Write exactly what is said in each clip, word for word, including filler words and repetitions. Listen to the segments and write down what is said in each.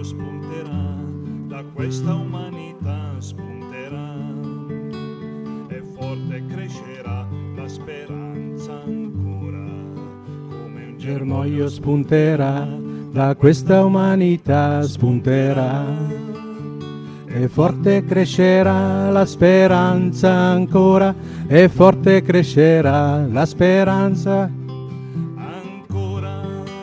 spunterà, da questa umanità spunterà, e forte crescerà la speranza ancora, come un germoglio spunterà, da questa umanità spunterà, e forte crescerà la speranza ancora, e forte crescerà la speranza ancora.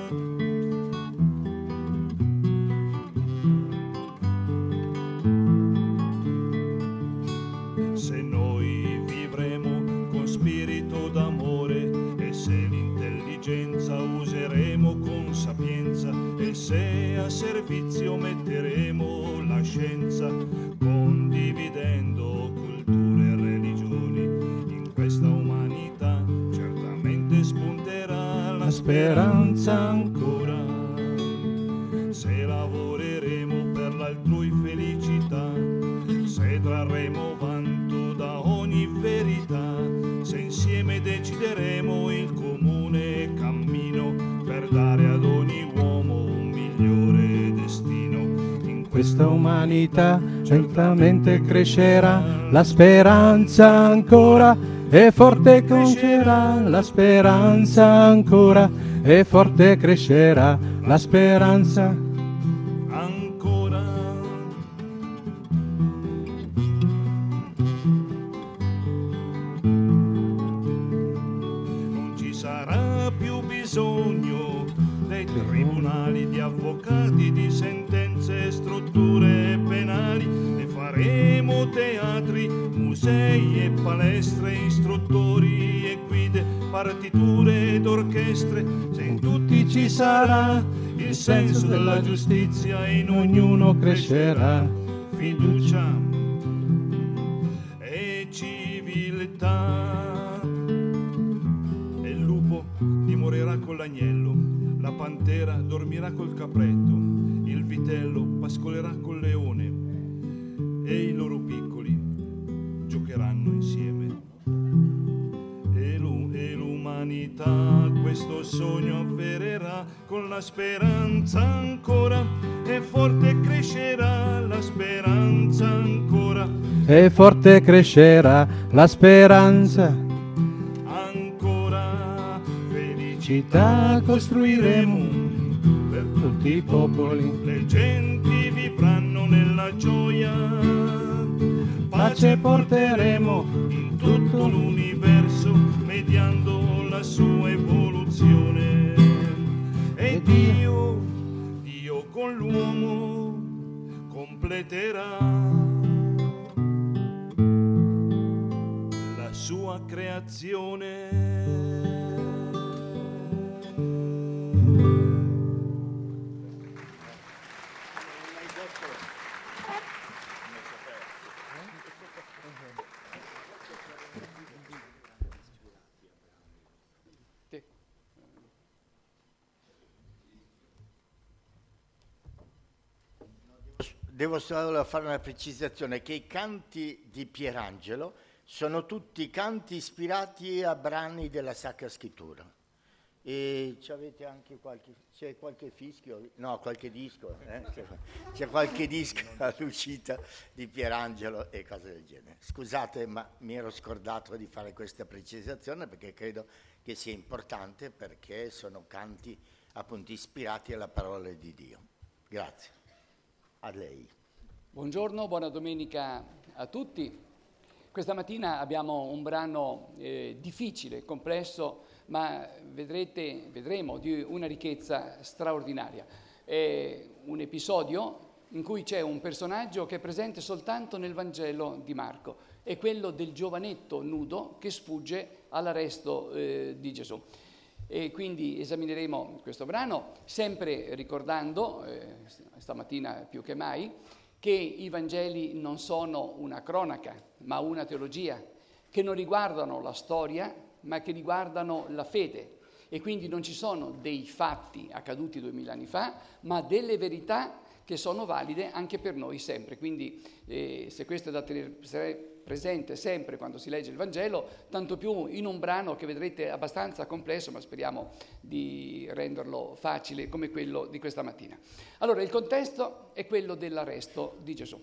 Se noi vivremo con spirito d'amore, e se l'intelligenza useremo con sapienza, e se a servizio metteremo la scienza, condividendo culture e religioni, in questa umanità certamente spunterà la speranza ancora. Se lavoreremo per l'altrui felicità, se trarremo vanto da ogni verità, se insieme decideremo il comune cammino per dare ad ogni uomo un migliore destino, in questa umanità certamente crescerà la speranza ancora, e forte crescerà la speranza ancora, e forte crescerà la speranza ancora. Non ci sarà più bisogno dei tribunali, di avvocati, di sentenze, strutture penali, ne faremo teatri, musei e palestre, istruttori e guide, partiture ed orchestre, se in tutti ci sarà il senso della giustizia, in ognuno crescerà fiducia e civiltà. E il lupo dimorerà con l'agnello, la pantera dormirà col capretto, il vitello pascolerà col leone, e i loro piccoli giocheranno insieme. E, l'u- e l'umanità questo sogno avvererà, con la speranza ancora, e forte crescerà la speranza ancora, e forte crescerà la speranza ancora. città costruiremo Per tutti i popoli, le genti vivranno nella gioia, pace porteremo in tutto l'universo, mediando la sua evoluzione. E Dio, Dio con l'uomo completerà la sua creazione. Devo solo fare una precisazione, che i canti di Pierangelo sono tutti canti ispirati a brani della Sacra Scrittura. E c'avete anche qualche, c'è qualche fischio, no, qualche disco, eh? c'è, c'è qualche disco all'uscita di Pierangelo e cose del genere. Scusate, ma mi ero scordato di fare questa precisazione perché credo che sia importante, perché sono canti appunto ispirati alla parola di Dio. Grazie. A lei. Buongiorno, buona domenica a tutti. Questa mattina abbiamo un brano eh, difficile, complesso, ma vedrete, vedremo di una ricchezza straordinaria. È un episodio in cui c'è un personaggio che è presente soltanto nel Vangelo di Marco, è quello del giovanetto nudo che sfugge all'arresto eh, di Gesù. E quindi esamineremo questo brano sempre ricordando, eh, stamattina più che mai, che i Vangeli non sono una cronaca, ma una teologia, che non riguardano la storia, ma che riguardano la fede. E quindi non ci sono dei fatti accaduti duemila anni fa, ma delle verità che sono valide anche per noi sempre. Quindi eh, se questo è da tenere presente sempre quando si legge il Vangelo, tanto più in un brano che vedrete abbastanza complesso, ma speriamo di renderlo facile come quello di questa mattina. Allora, il contesto è quello dell'arresto di Gesù.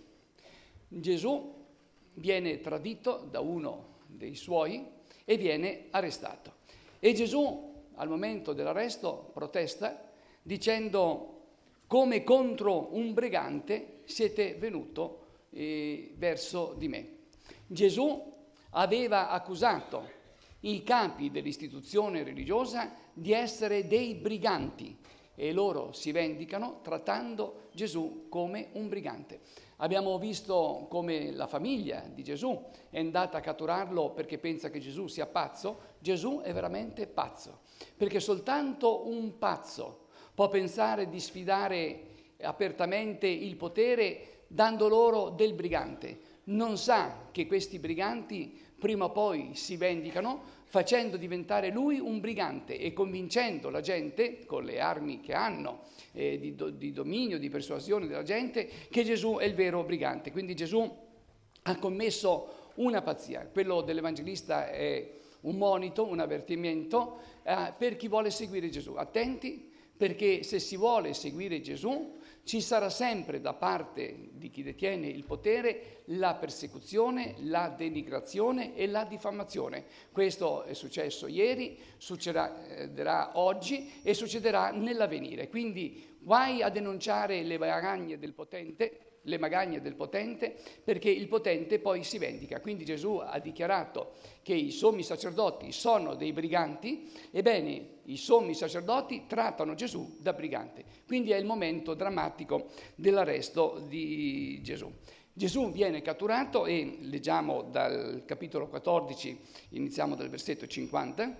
Gesù viene tradito da uno dei suoi e viene arrestato. E Gesù, al momento dell'arresto, protesta dicendo: come contro un brigante siete venuto eh, verso di me. Gesù aveva accusato i capi dell'istituzione religiosa di essere dei briganti e loro si vendicano trattando Gesù come un brigante. Abbiamo visto come la famiglia di Gesù è andata a catturarlo perché pensa che Gesù sia pazzo. Gesù è veramente pazzo, perché soltanto un pazzo può pensare di sfidare apertamente il potere dando loro del brigante. Non sa che questi briganti prima o poi si vendicano facendo diventare lui un brigante e convincendo la gente, con le armi che hanno, eh, di, do, di dominio, di persuasione della gente, che Gesù è il vero brigante. Quindi Gesù ha commesso una pazzia. Quello dell'Evangelista è un monito, un avvertimento eh, per chi vuole seguire Gesù. Attenti, perché se si vuole seguire Gesù ci sarà sempre da parte di chi detiene il potere la persecuzione, la denigrazione e la diffamazione. Questo è successo ieri, succederà oggi e succederà nell'avvenire. Quindi guai a denunciare le magagne del potente, le magagne del potente, perché il potente poi si vendica. Quindi Gesù ha dichiarato che i sommi sacerdoti sono dei briganti, ebbene i sommi sacerdoti trattano Gesù da brigante. Quindi è il momento drammatico dell'arresto di Gesù. Gesù viene catturato e leggiamo dal capitolo quattordici, iniziamo dal versetto cinquanta,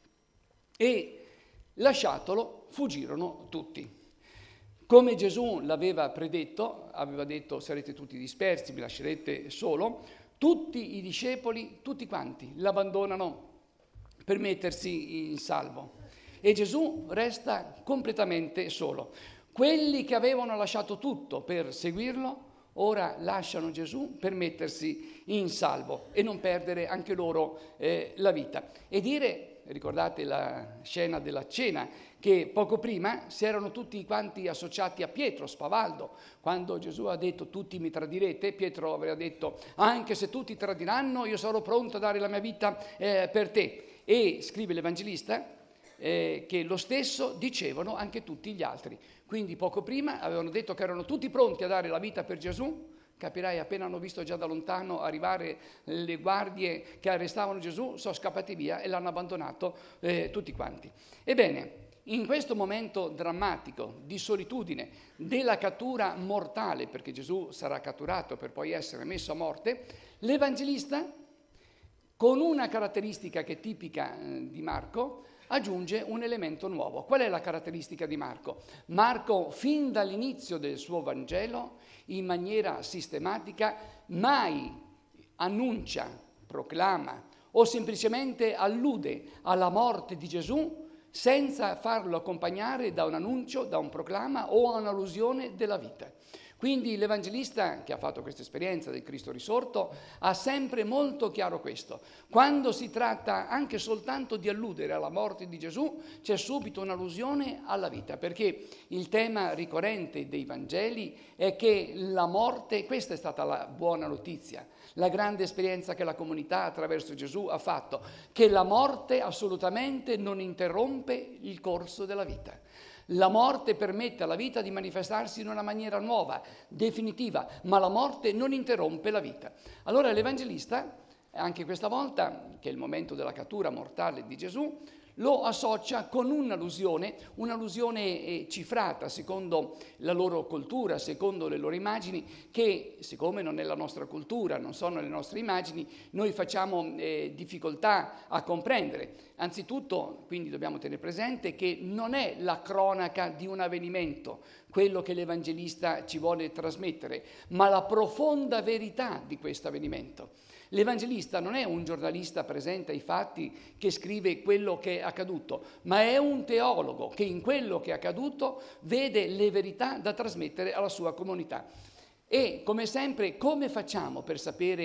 e lasciatolo fuggirono tutti. Come Gesù l'aveva predetto, aveva detto: sarete tutti dispersi, mi lascerete solo, tutti i discepoli, tutti quanti, l'abbandonano per mettersi in salvo. E Gesù resta completamente solo. Quelli che avevano lasciato tutto per seguirlo, ora lasciano Gesù per mettersi in salvo e non perdere anche loro eh, la vita. E dire, ricordate la scena della cena, che poco prima si erano tutti quanti associati a Pietro, spavaldo. Quando Gesù ha detto tutti mi tradirete, Pietro aveva detto anche se tutti tradiranno io sarò pronto a dare la mia vita eh, per te. E scrive l'Evangelista eh, che lo stesso dicevano anche tutti gli altri. Quindi poco prima avevano detto che erano tutti pronti a dare la vita per Gesù. Capirai, appena hanno visto già da lontano arrivare le guardie che arrestavano Gesù, sono scappati via e l'hanno abbandonato eh, tutti quanti. Ebbene, in questo momento drammatico di solitudine, della cattura mortale, perché Gesù sarà catturato per poi essere messo a morte, l'Evangelista, con una caratteristica che è tipica eh, di Marco, aggiunge un elemento nuovo. Qual è la caratteristica di Marco? Marco, fin dall'inizio del suo Vangelo, in maniera sistematica, mai annuncia, proclama o semplicemente allude alla morte di Gesù senza farlo accompagnare da un annuncio, da un proclama o a un'allusione della vita. Quindi l'Evangelista, che ha fatto questa esperienza del Cristo risorto, ha sempre molto chiaro questo. Quando si tratta anche soltanto di alludere alla morte di Gesù, c'è subito un'allusione alla vita, perché il tema ricorrente dei Vangeli è che la morte, questa è stata la buona notizia, la grande esperienza che la comunità attraverso Gesù ha fatto, che la morte assolutamente non interrompe il corso della vita. La morte permette alla vita di manifestarsi in una maniera nuova, definitiva, ma la morte non interrompe la vita. Allora l'Evangelista, anche questa volta, che è il momento della cattura mortale di Gesù, lo associa con un'allusione, un'allusione eh, cifrata secondo la loro cultura, secondo le loro immagini, che siccome non è la nostra cultura, non sono le nostre immagini, noi facciamo eh, difficoltà a comprendere. Anzitutto, quindi dobbiamo tenere presente che non è la cronaca di un avvenimento quello che l'Evangelista ci vuole trasmettere, ma la profonda verità di questo avvenimento. L'Evangelista non è un giornalista presente ai fatti che scrive quello che è accaduto, ma è un teologo che in quello che è accaduto vede le verità da trasmettere alla sua comunità. E come sempre, come facciamo per sapere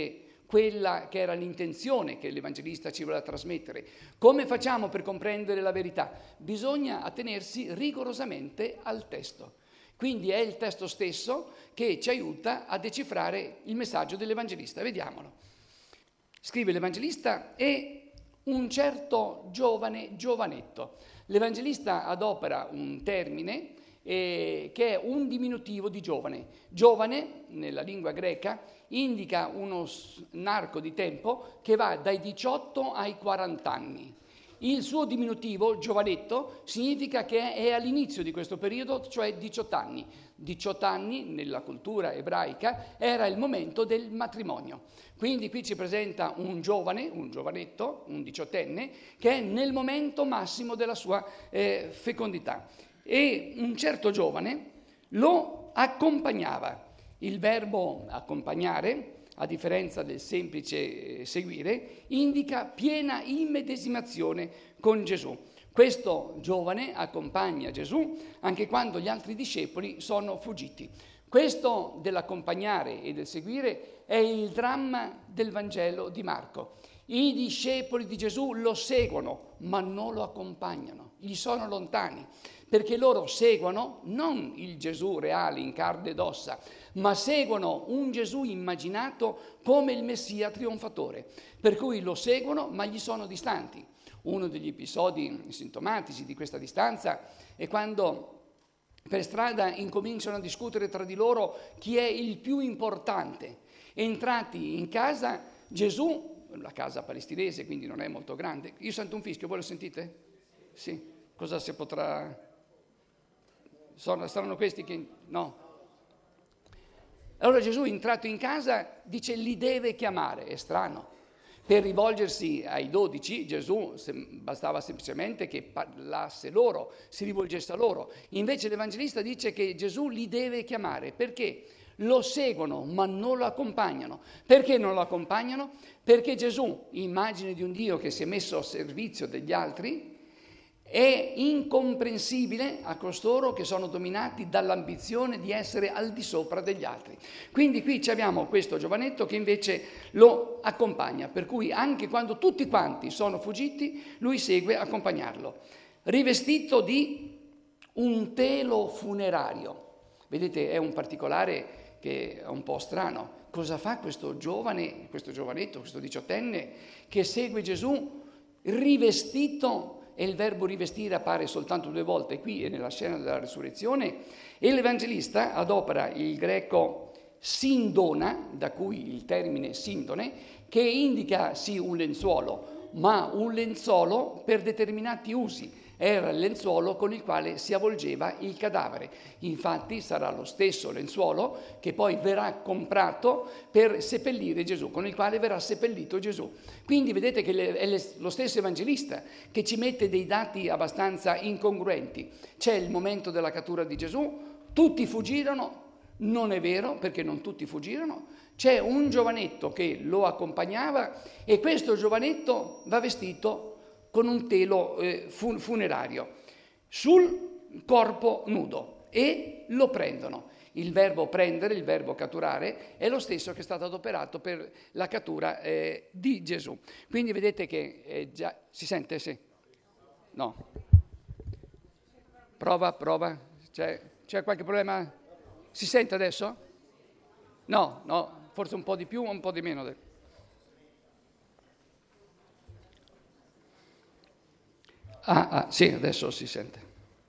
quella che era l'intenzione che l'Evangelista ci voleva trasmettere. Come facciamo per comprendere la verità? Bisogna attenersi rigorosamente al testo. Quindi è il testo stesso che ci aiuta a decifrare il messaggio dell'Evangelista. Vediamolo. Scrive l'Evangelista: e un certo giovane giovanetto. L'Evangelista adopera un termine eh, che è un diminutivo di giovane. Giovane, nella lingua greca, indica uno un arco di tempo che va dai diciotto ai quaranta anni. Il suo diminutivo, giovanetto, significa che è all'inizio di questo periodo, cioè diciotto anni. diciotto anni, nella cultura ebraica, era il momento del matrimonio. Quindi qui ci presenta un giovane, un giovanetto, un diciottenne, che è nel momento massimo della sua eh, fecondità. E un certo giovane lo accompagnava. Il verbo accompagnare, a differenza del semplice seguire, indica piena immedesimazione con Gesù. Questo giovane accompagna Gesù anche quando gli altri discepoli sono fuggiti. Questo dell'accompagnare e del seguire è il dramma del Vangelo di Marco. I discepoli di Gesù lo seguono, ma non lo accompagnano, gli sono lontani, perché loro seguono non il Gesù reale in carne ed ossa, ma seguono un Gesù immaginato come il Messia trionfatore, per cui lo seguono ma gli sono distanti. Uno degli episodi sintomatici di questa distanza è quando per strada incominciano a discutere tra di loro chi è il più importante. Entrati in casa, Gesù, la casa palestinese quindi non è molto grande, io sento un fischio, voi lo sentite? Sì, cosa si potrà... Sono, saranno questi che... no. Allora Gesù, entrato in casa, dice li deve chiamare, è strano. Per rivolgersi ai dodici, Gesù bastava semplicemente che parlasse loro, si rivolgesse a loro. Invece l'Evangelista dice che Gesù li deve chiamare. Perché? Lo seguono, ma non lo accompagnano. Perché non lo accompagnano? Perché Gesù, immagine di un Dio che si è messo a servizio degli altri, è incomprensibile a costoro che sono dominati dall'ambizione di essere al di sopra degli altri. Quindi qui abbiamo questo giovanetto che invece lo accompagna, per cui anche quando tutti quanti sono fuggiti, lui segue a accompagnarlo. Rivestito di un telo funerario. Vedete, è un particolare che è un po' strano. Cosa fa questo giovane, questo giovanetto, questo diciottenne che segue Gesù rivestito? E il verbo rivestire appare soltanto due volte qui e nella scena della resurrezione, e l'Evangelista adopera il greco sindona, da cui il termine sindone, che indica sì un lenzuolo, ma un lenzuolo per determinati usi. Era il lenzuolo con il quale si avvolgeva il cadavere. Infatti sarà lo stesso lenzuolo che poi verrà comprato per seppellire Gesù, con il quale verrà seppellito Gesù. Quindi vedete che è lo stesso Evangelista che ci mette dei dati abbastanza incongruenti. C'è il momento della cattura di Gesù, tutti fuggirono, non è vero perché non tutti fuggirono, c'è un giovanetto che lo accompagnava e questo giovanetto va vestito con un telo eh, funerario sul corpo nudo e lo prendono. Il verbo prendere, il verbo catturare, è lo stesso che è stato adoperato per la cattura eh, di Gesù. Quindi vedete che eh, già si sente? Sì? No. Prova, prova. C'è, c'è qualche problema? Si sente adesso? No, no, forse un po' di più o un po' di meno. Ah, ah, sì, adesso si sente.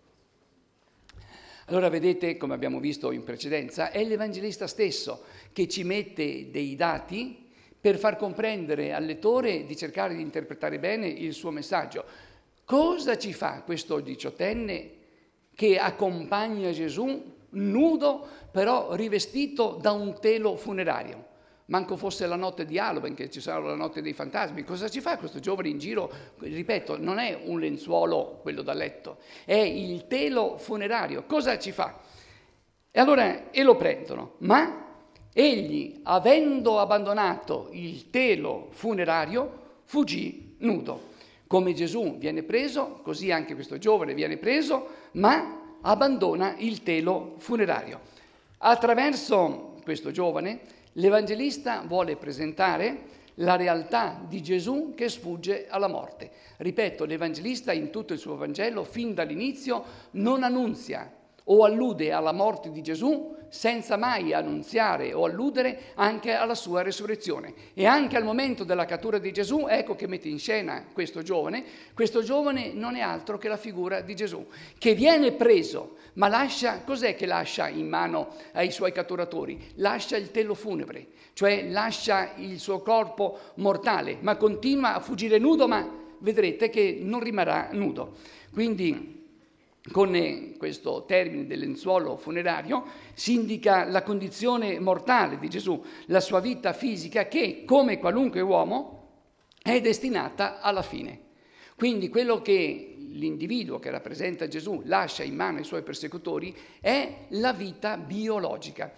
Allora vedete, come abbiamo visto in precedenza, è l'Evangelista stesso che ci mette dei dati per far comprendere al lettore di cercare di interpretare bene il suo messaggio. Cosa ci fa questo diciottenne che accompagna Gesù nudo, però rivestito da un telo funerario? Manco fosse la notte di Halloween, che ci sarà la notte dei fantasmi. Cosa ci fa questo giovane in giro? Ripeto, non è un lenzuolo quello da letto, è il telo funerario. Cosa ci fa? E allora, e lo prendono, ma egli, avendo abbandonato il telo funerario, fuggì nudo. Come Gesù viene preso, così anche questo giovane viene preso, ma abbandona il telo funerario. Attraverso questo giovane, L'Evangelista vuole presentare la realtà di Gesù che sfugge alla morte. Ripeto, l'Evangelista in tutto il suo Vangelo, fin dall'inizio, non annunzia o allude alla morte di Gesù senza mai annunziare o alludere anche alla sua resurrezione. E anche al momento della cattura di Gesù, ecco che mette in scena questo giovane. Questo giovane non è altro che la figura di Gesù, che viene preso, ma lascia, cos'è che lascia in mano ai suoi catturatori? Lascia il telo funebre, cioè lascia il suo corpo mortale, ma continua a fuggire nudo, ma vedrete che non rimarrà nudo. Quindi, con questo termine del lenzuolo funerario si indica la condizione mortale di Gesù, la sua vita fisica che, come qualunque uomo, è destinata alla fine. Quindi quello che l'individuo che rappresenta Gesù lascia in mano ai suoi persecutori è la vita biologica.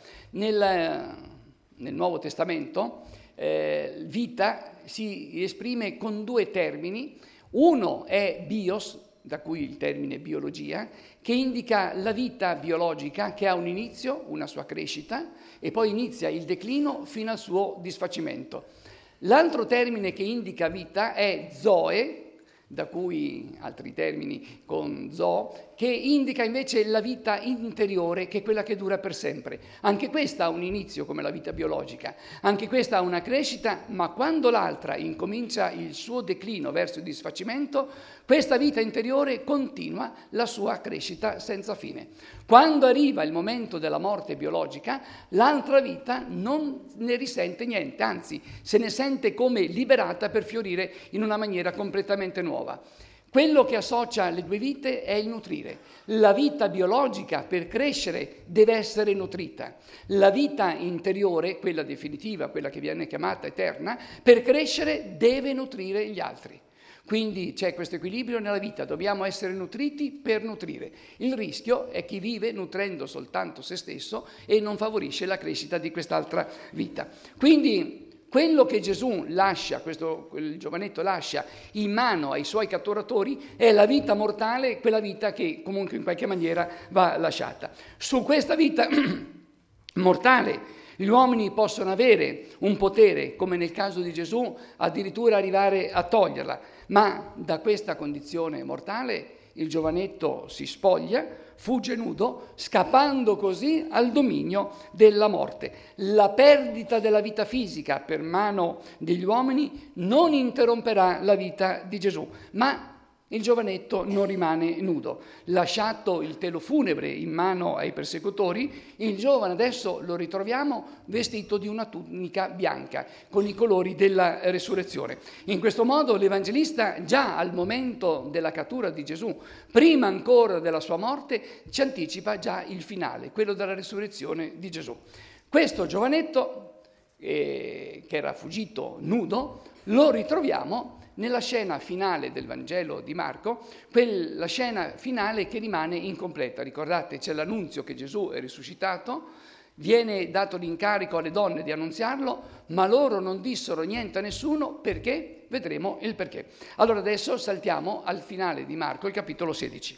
Nel, nel Nuovo Testamento eh, vita si esprime con due termini. Uno è bios, da cui il termine biologia, che indica la vita biologica che ha un inizio, una sua crescita, e poi inizia il declino fino al suo disfacimento. L'altro termine che indica vita è zoe, da cui altri termini con zoo, che indica invece la vita interiore, che è quella che dura per sempre. Anche questa ha un inizio come la vita biologica, anche questa ha una crescita, ma quando l'altra incomincia il suo declino verso il disfacimento, questa vita interiore continua la sua crescita senza fine. Quando arriva il momento della morte biologica, l'altra vita non ne risente niente, anzi se ne sente come liberata per fiorire in una maniera completamente nuova. Quello che associa le due vite è il nutrire. La vita biologica per crescere deve essere nutrita. La vita interiore, quella definitiva, quella che viene chiamata eterna, per crescere deve nutrire gli altri. Quindi c'è questo equilibrio nella vita, dobbiamo essere nutriti per nutrire. Il rischio è chi vive nutrendo soltanto se stesso e non favorisce la crescita di quest'altra vita. Quindi quello che Gesù lascia, questo il giovanetto lascia in mano ai suoi catturatori è la vita mortale, quella vita che comunque in qualche maniera va lasciata. Su questa vita mortale gli uomini possono avere un potere, come nel caso di Gesù, addirittura arrivare a toglierla, ma da questa condizione mortale il giovanetto si spoglia, fugge nudo, scappando così al dominio della morte. La perdita della vita fisica per mano degli uomini non interromperà la vita di Gesù, ma il giovanetto non rimane nudo. Lasciato il telo funebre in mano ai persecutori, il giovane adesso lo ritroviamo vestito di una tunica bianca, con i colori della resurrezione. In questo modo l'Evangelista, già al momento della cattura di Gesù, prima ancora della sua morte, ci anticipa già il finale, quello della resurrezione di Gesù. Questo giovanetto, eh, che era fuggito nudo, lo ritroviamo nella scena finale del Vangelo di Marco, quella scena finale che rimane incompleta. Ricordate, c'è l'annunzio che Gesù è risuscitato, viene dato l'incarico alle donne di annunziarlo, ma loro non dissero niente a nessuno perché, vedremo il perché. Allora adesso saltiamo al finale di Marco, il capitolo sedici.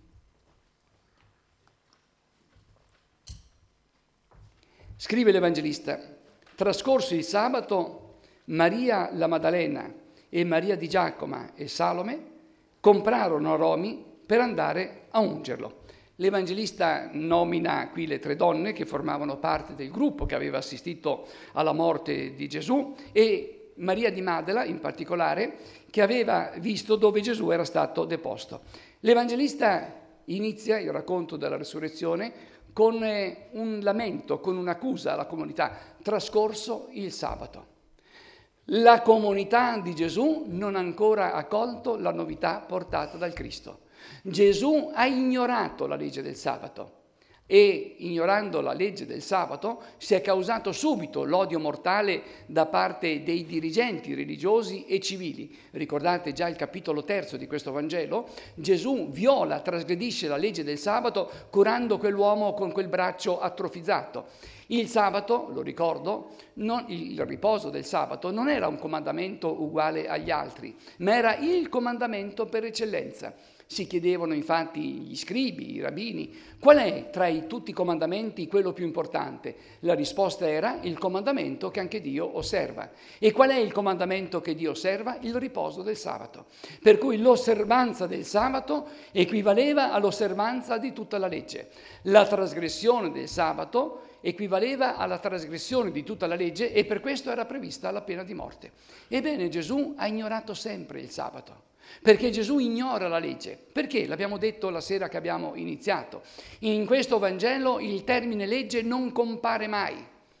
Scrive l'Evangelista: trascorso il sabato, Maria la Maddalena e Maria di Giacoma e Salome comprarono aromi per andare a ungerlo. L'Evangelista nomina qui le tre donne che formavano parte del gruppo che aveva assistito alla morte di Gesù e Maria di Maddala in particolare, che aveva visto dove Gesù era stato deposto. L'Evangelista inizia il racconto della resurrezione con un lamento, con un'accusa alla comunità: trascorso il sabato. La comunità di Gesù non ha ancora accolto la novità portata dal Cristo. Gesù ha ignorato la legge del sabato e, ignorando la legge del sabato, si è causato subito l'odio mortale da parte dei dirigenti religiosi e civili. Ricordate già il capitolo terzo di questo Vangelo? Gesù viola, trasgredisce la legge del sabato curando quell'uomo con quel braccio atrofizzato. Il sabato, lo ricordo, non, il riposo del sabato non era un comandamento uguale agli altri, ma era il comandamento per eccellenza. Si chiedevano infatti gli scribi, i rabbini, qual è tra i, tutti i comandamenti quello più importante? La risposta era il comandamento che anche Dio osserva. E qual è il comandamento che Dio osserva? Il riposo del sabato. Per cui l'osservanza del sabato equivaleva all'osservanza di tutta la legge. La trasgressione del sabato equivaleva alla trasgressione di tutta la legge e per questo era prevista la pena di morte. Ebbene, Gesù ha ignorato sempre il sabato. Perché Gesù ignora la legge. Perché? L'abbiamo detto la sera che abbiamo iniziato. In questo Vangelo il termine legge non compare mai.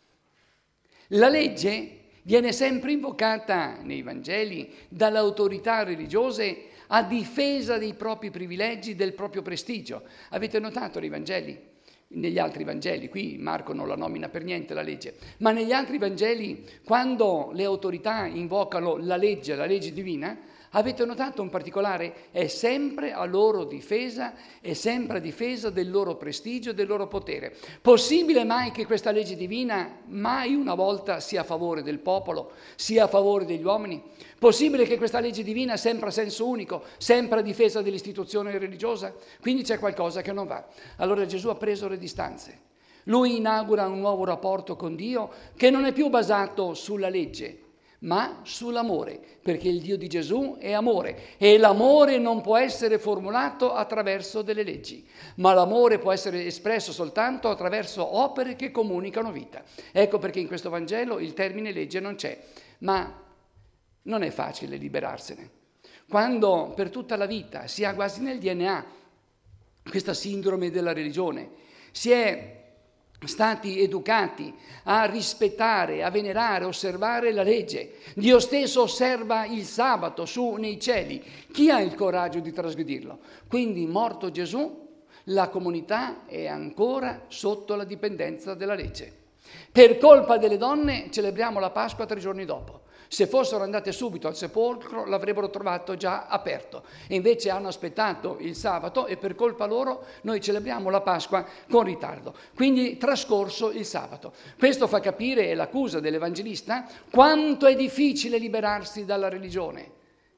La legge viene sempre invocata nei Vangeli dalle autorità religiose a difesa dei propri privilegi, del proprio prestigio. Avete notato nei Vangeli? Negli altri Vangeli, qui Marco non la nomina per niente la legge, ma negli altri Vangeli, quando le autorità invocano la legge, la legge divina, avete notato un particolare? È sempre a loro difesa, è sempre a difesa del loro prestigio, del loro potere. Possibile mai che questa legge divina mai una volta sia a favore del popolo, sia a favore degli uomini? Possibile che questa legge divina sempre a senso unico, sempre a difesa dell'istituzione religiosa? Quindi c'è qualcosa che non va. Allora Gesù ha preso le distanze. Lui inaugura un nuovo rapporto con Dio che non è più basato sulla legge, ma sull'amore, perché il Dio di Gesù è amore e l'amore non può essere formulato attraverso delle leggi, ma l'amore può essere espresso soltanto attraverso opere che comunicano vita. Ecco perché in questo Vangelo il termine legge non c'è, ma non è facile liberarsene. Quando per tutta la vita si ha quasi nel D N A questa sindrome della religione, si è stati educati a rispettare, a venerare, osservare la legge. Dio stesso osserva il sabato su nei cieli. Chi ha il coraggio di trasgredirlo? Quindi, morto Gesù, la comunità è ancora sotto la dipendenza della legge. Per colpa delle donne celebriamo la Pasqua tre giorni dopo. Se fossero andate subito al sepolcro l'avrebbero trovato già aperto e invece hanno aspettato il sabato e per colpa loro noi celebriamo la Pasqua con ritardo. Quindi trascorso il sabato. Questo fa capire, è l'accusa dell'Evangelista, quanto è difficile liberarsi dalla religione.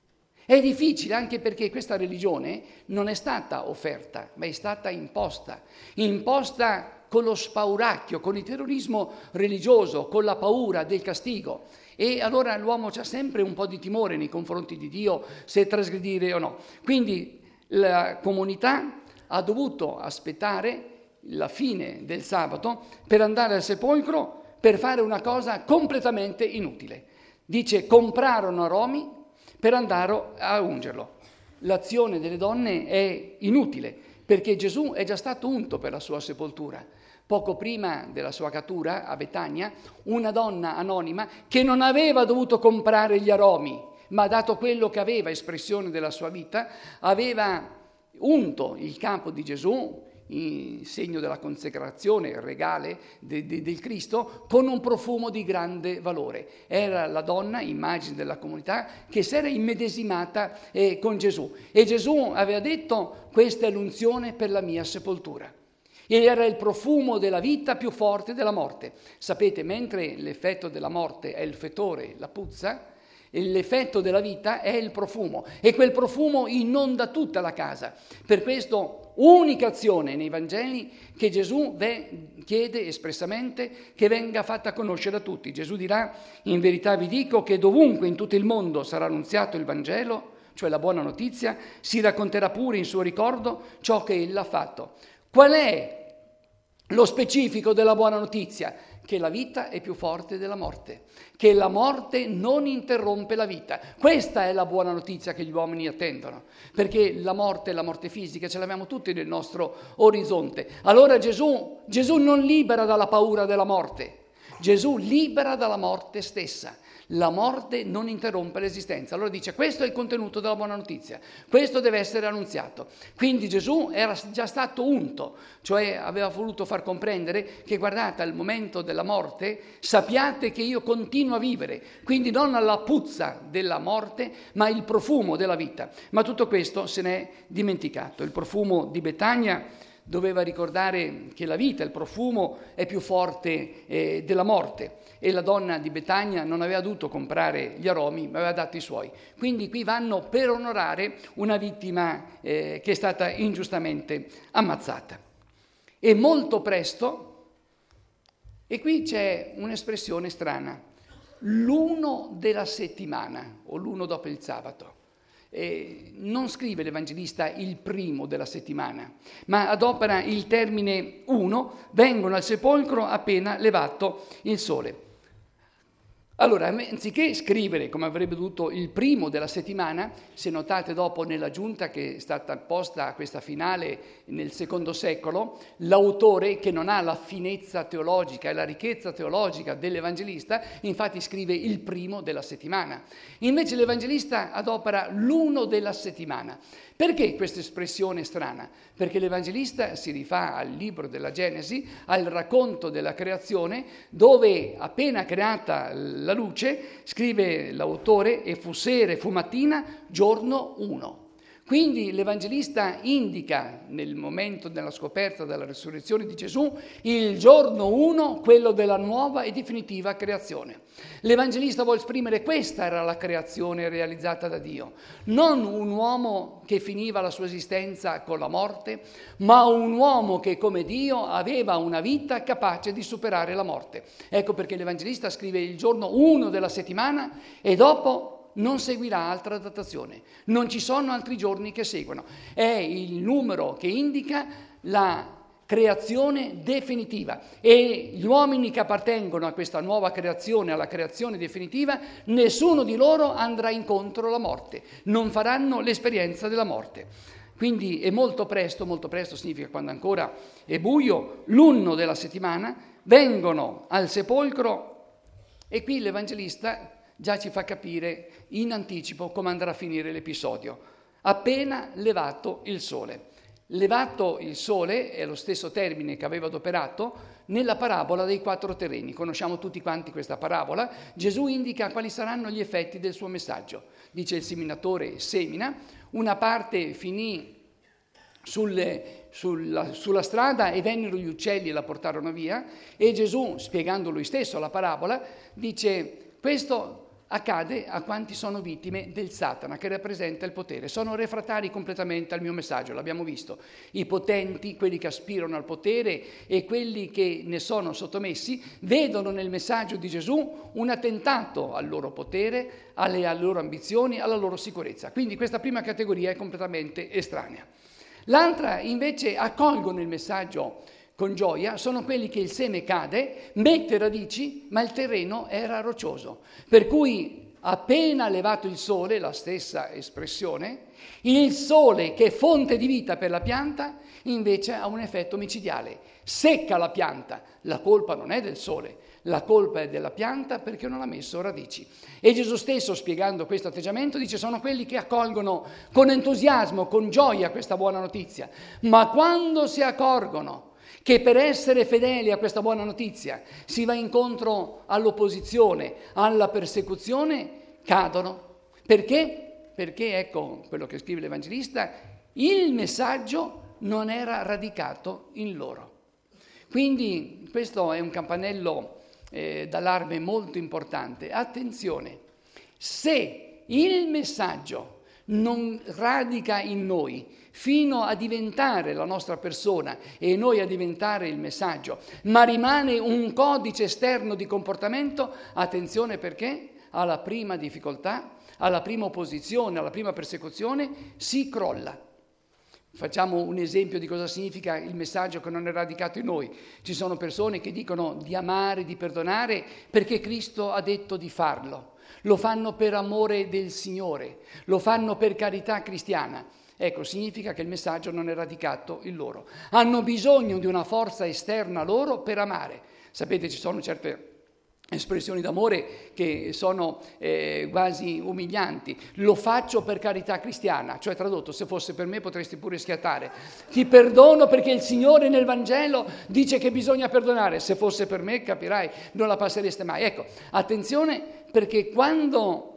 È difficile anche perché questa religione non è stata offerta, ma è stata imposta. Imposta con lo spauracchio, con il terrorismo religioso, con la paura del castigo. E allora l'uomo ha sempre un po' di timore nei confronti di Dio, se trasgredire o no. Quindi la comunità ha dovuto aspettare la fine del sabato per andare al sepolcro per fare una cosa completamente inutile. Dice, comprarono aromi per andare a ungerlo. L'azione delle donne è inutile perché Gesù è già stato unto per la sua sepoltura. Poco prima della sua cattura a Betania, una donna anonima che non aveva dovuto comprare gli aromi, ma dato quello che aveva, espressione della sua vita, aveva unto il capo di Gesù, in segno della consacrazione regale de, de, del Cristo, con un profumo di grande valore. Era la donna, immagine della comunità, che si era immedesimata eh, con Gesù. E Gesù aveva detto, questa è l'unzione per la mia sepoltura. E era il profumo della vita più forte della morte. Sapete, mentre l'effetto della morte è il fetore, la puzza, l'effetto della vita è il profumo. E quel profumo inonda tutta la casa. Per questo, unica azione nei Vangeli che Gesù chiede espressamente che venga fatta conoscere a tutti. Gesù dirà, in verità vi dico che dovunque in tutto il mondo sarà annunziato il Vangelo, cioè la buona notizia, si racconterà pure in suo ricordo ciò che Egli ha fatto. Qual è lo specifico della buona notizia? Che la vita è più forte della morte, che la morte non interrompe la vita. Questa è la buona notizia che gli uomini attendono, perché la morte, la morte fisica, ce l'abbiamo tutti nel nostro orizzonte. Allora Gesù, Gesù non libera dalla paura della morte, Gesù libera dalla morte stessa. La morte non interrompe l'esistenza. Allora dice, questo è il contenuto della buona notizia, questo deve essere annunziato. Quindi Gesù era già stato unto, cioè aveva voluto far comprendere che guardate, al momento della morte sappiate che io continuo a vivere, quindi non alla puzza della morte, ma il profumo della vita. Ma tutto questo se n'è dimenticato. Il profumo di Betania doveva ricordare che la vita, il profumo è più forte eh, della morte, e la donna di Betania non aveva dovuto comprare gli aromi, ma aveva dato i suoi. Quindi qui vanno per onorare una vittima eh, che è stata ingiustamente ammazzata. E molto presto, e qui c'è un'espressione strana, l'uno della settimana, o l'uno dopo il sabato. Eh, non scrive l'Evangelista il primo della settimana, ma adopera il termine uno, vengono al sepolcro appena levato il sole. Allora, anziché scrivere, come avrebbe dovuto, il primo della settimana, se notate dopo nell'aggiunta che è stata posta a questa finale nel secondo secolo, l'autore, che non ha la finezza teologica e la ricchezza teologica dell'Evangelista, infatti scrive il primo della settimana. Invece l'Evangelista adopera l'uno della settimana. Perché questa espressione strana? Perché l'Evangelista si rifà al libro della Genesi, al racconto della creazione, dove appena creata la luce, scrive l'autore, e fu sera e fu mattina, giorno uno. Quindi l'Evangelista indica nel momento della scoperta della resurrezione di Gesù il giorno uno, quello della nuova e definitiva creazione. L'Evangelista vuole esprimere questa era la creazione realizzata da Dio, non un uomo che finiva la sua esistenza con la morte, ma un uomo che come Dio aveva una vita capace di superare la morte. Ecco perché l'Evangelista scrive il giorno uno della settimana e dopo non seguirà altra datazione, non ci sono altri giorni che seguono. È il numero che indica la creazione definitiva, e gli uomini che appartengono a questa nuova creazione, alla creazione definitiva, nessuno di loro andrà incontro alla morte, non faranno l'esperienza della morte. Quindi è molto presto, molto presto significa quando ancora è buio, l'uno della settimana, vengono al sepolcro, e qui l'Evangelista già ci fa capire in anticipo come andrà a finire l'episodio. Appena levato il sole. Levato il sole è lo stesso termine che aveva adoperato nella parabola dei quattro terreni. Conosciamo tutti quanti questa parabola. Gesù indica quali saranno gli effetti del suo messaggio. Dice: il seminatore semina, una parte finì Sulle, sulla, sulla strada e vennero gli uccelli e la portarono via, e Gesù, spiegando lui stesso la parabola, dice: questo accade a quanti sono vittime del Satana, che rappresenta il potere. Sono refrattari completamente al mio messaggio, l'abbiamo visto. I potenti, quelli che aspirano al potere, e quelli che ne sono sottomessi, vedono nel messaggio di Gesù un attentato al loro potere, alle, alle loro ambizioni, alla loro sicurezza. Quindi questa prima categoria è completamente estranea. L'altra invece accolgono il messaggio con gioia, sono quelli che il seme cade, mette radici, ma il terreno era roccioso. Per cui appena levato il sole, la stessa espressione, il sole che è fonte di vita per la pianta invece ha un effetto micidiale. Secca la pianta, la colpa non è del sole, la colpa è della pianta perché non ha messo radici. E Gesù stesso, spiegando questo atteggiamento, dice: sono quelli che accolgono con entusiasmo, con gioia questa buona notizia, ma quando si accorgono che per essere fedeli a questa buona notizia si va incontro all'opposizione, alla persecuzione, cadono. Perché? Perché, ecco quello che scrive l'Evangelista, il messaggio non era radicato in loro. Quindi questo è un campanello eh, d'allarme molto importante. Attenzione, se il messaggio non radica in noi fino a diventare la nostra persona e noi a diventare il messaggio, ma rimane un codice esterno di comportamento, attenzione, perché alla prima difficoltà, alla prima opposizione, alla prima persecuzione si crolla. Facciamo un esempio di cosa significa il messaggio che non è radicato in noi. Ci sono persone che dicono di amare, di perdonare perché Cristo ha detto di farlo. Lo fanno per amore del Signore, lo fanno per carità cristiana. Ecco, significa che il messaggio non è radicato in loro. Hanno bisogno di una forza esterna a loro per amare. Sapete, ci sono certe espressioni d'amore che sono eh, quasi umilianti. Lo faccio per carità cristiana, cioè tradotto: se fosse per me potresti pure schiattare. Ti perdono perché il Signore nel Vangelo dice che bisogna perdonare. Se fosse per me, capirai, non la passereste mai. Ecco, attenzione, perché quando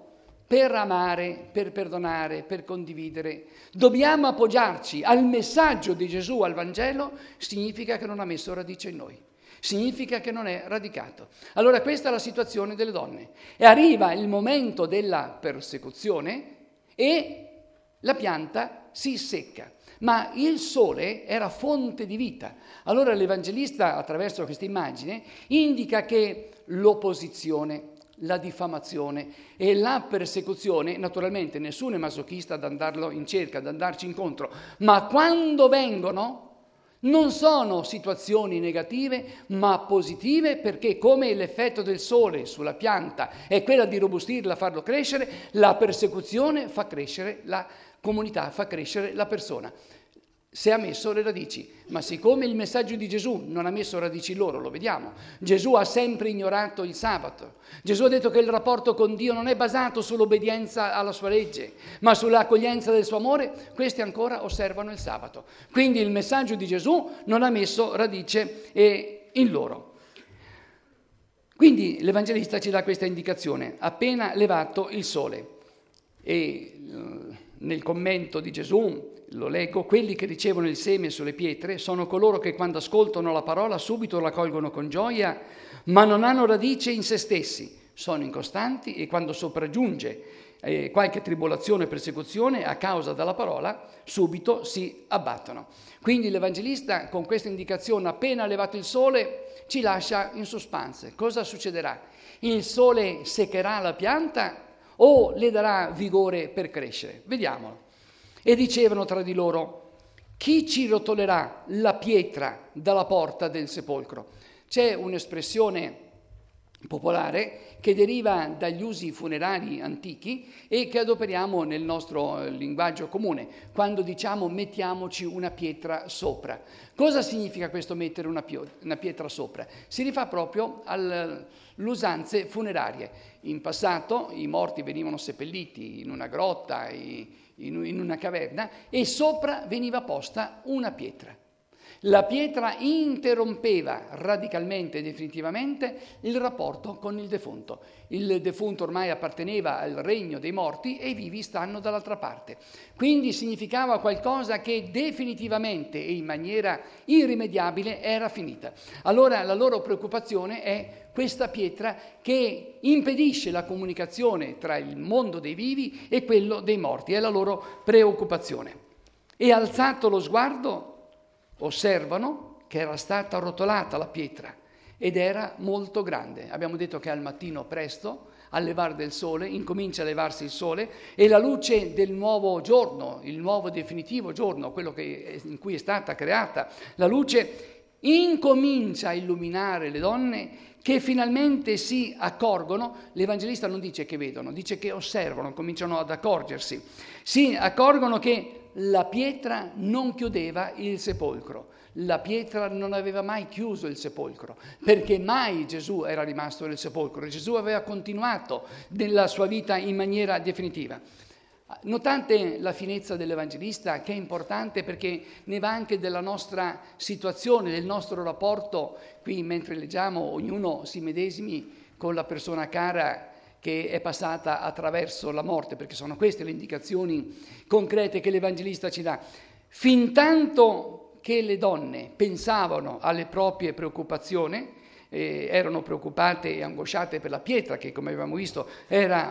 per amare, per perdonare, per condividere, dobbiamo appoggiarci al messaggio di Gesù, al Vangelo, significa che non ha messo radice in noi. Significa che non è radicato. Allora questa è la situazione delle donne. E arriva il momento della persecuzione e la pianta si secca. Ma il sole era fonte di vita. Allora l'Evangelista, attraverso questa immagine, indica che l'opposizione, la diffamazione e la persecuzione, naturalmente nessuno è masochista ad andarlo in cerca, ad andarci incontro, ma quando vengono non sono situazioni negative, ma positive, perché come l'effetto del sole sulla pianta è quella di robustirla, farlo crescere, la persecuzione fa crescere la comunità, fa crescere la persona. Se ha messo le radici, ma siccome il messaggio di Gesù non ha messo radici loro, lo vediamo. Gesù ha sempre ignorato il sabato. Gesù ha detto che il rapporto con Dio non è basato sull'obbedienza alla sua legge, ma sull'accoglienza del suo amore. Questi ancora osservano il sabato. Quindi il messaggio di Gesù non ha messo radice in loro. Quindi l'Evangelista ci dà questa indicazione, appena levato il sole. E nel commento di Gesù, lo leggo, quelli che ricevono il seme sulle pietre sono coloro che quando ascoltano la parola subito la colgono con gioia, ma non hanno radice in se stessi, sono incostanti e quando sopraggiunge eh, qualche tribolazione o persecuzione a causa della parola, subito si abbattono. Quindi l'Evangelista con questa indicazione, appena levato il sole, ci lascia in suspense. Cosa succederà? Il sole seccherà la pianta o le darà vigore per crescere? Vediamolo. E dicevano tra di loro, chi ci rotolerà la pietra dalla porta del sepolcro? C'è un'espressione popolare che deriva dagli usi funerari antichi e che adoperiamo nel nostro linguaggio comune, quando diciamo mettiamoci una pietra sopra. Cosa significa questo mettere una, pio- una pietra sopra? Si rifà proprio alle usanze funerarie. In passato i morti venivano seppelliti in una grotta, in una caverna, e sopra veniva posta una pietra. La pietra interrompeva radicalmente e definitivamente il rapporto con il defunto. Il defunto ormai apparteneva al regno dei morti e i vivi stanno dall'altra parte. Quindi significava qualcosa che definitivamente e in maniera irrimediabile era finita. Allora la loro preoccupazione è questa pietra che impedisce la comunicazione tra il mondo dei vivi e quello dei morti. È la loro preoccupazione. E alzato lo sguardo osservano che era stata rotolata la pietra ed era molto grande. Abbiamo detto che al mattino presto, al levar del sole, incomincia a levarsi il sole e la luce del nuovo giorno, il nuovo definitivo giorno, quello che, in cui è stata creata la luce, incomincia a illuminare le donne che finalmente si accorgono. L'Evangelista non dice che vedono, dice che osservano, cominciano ad accorgersi. Si accorgono che la pietra non chiudeva il sepolcro, la pietra non aveva mai chiuso il sepolcro, perché mai Gesù era rimasto nel sepolcro, Gesù aveva continuato nella sua vita in maniera definitiva. Notate la finezza dell'Evangelista, che è importante perché ne va anche della nostra situazione, del nostro rapporto. Qui mentre leggiamo ognuno si medesimi con la persona cara che è passata attraverso la morte, perché sono queste le indicazioni concrete che l'Evangelista ci dà. Fintanto che le donne pensavano alle proprie preoccupazioni, eh, erano preoccupate e angosciate per la pietra, che come abbiamo visto era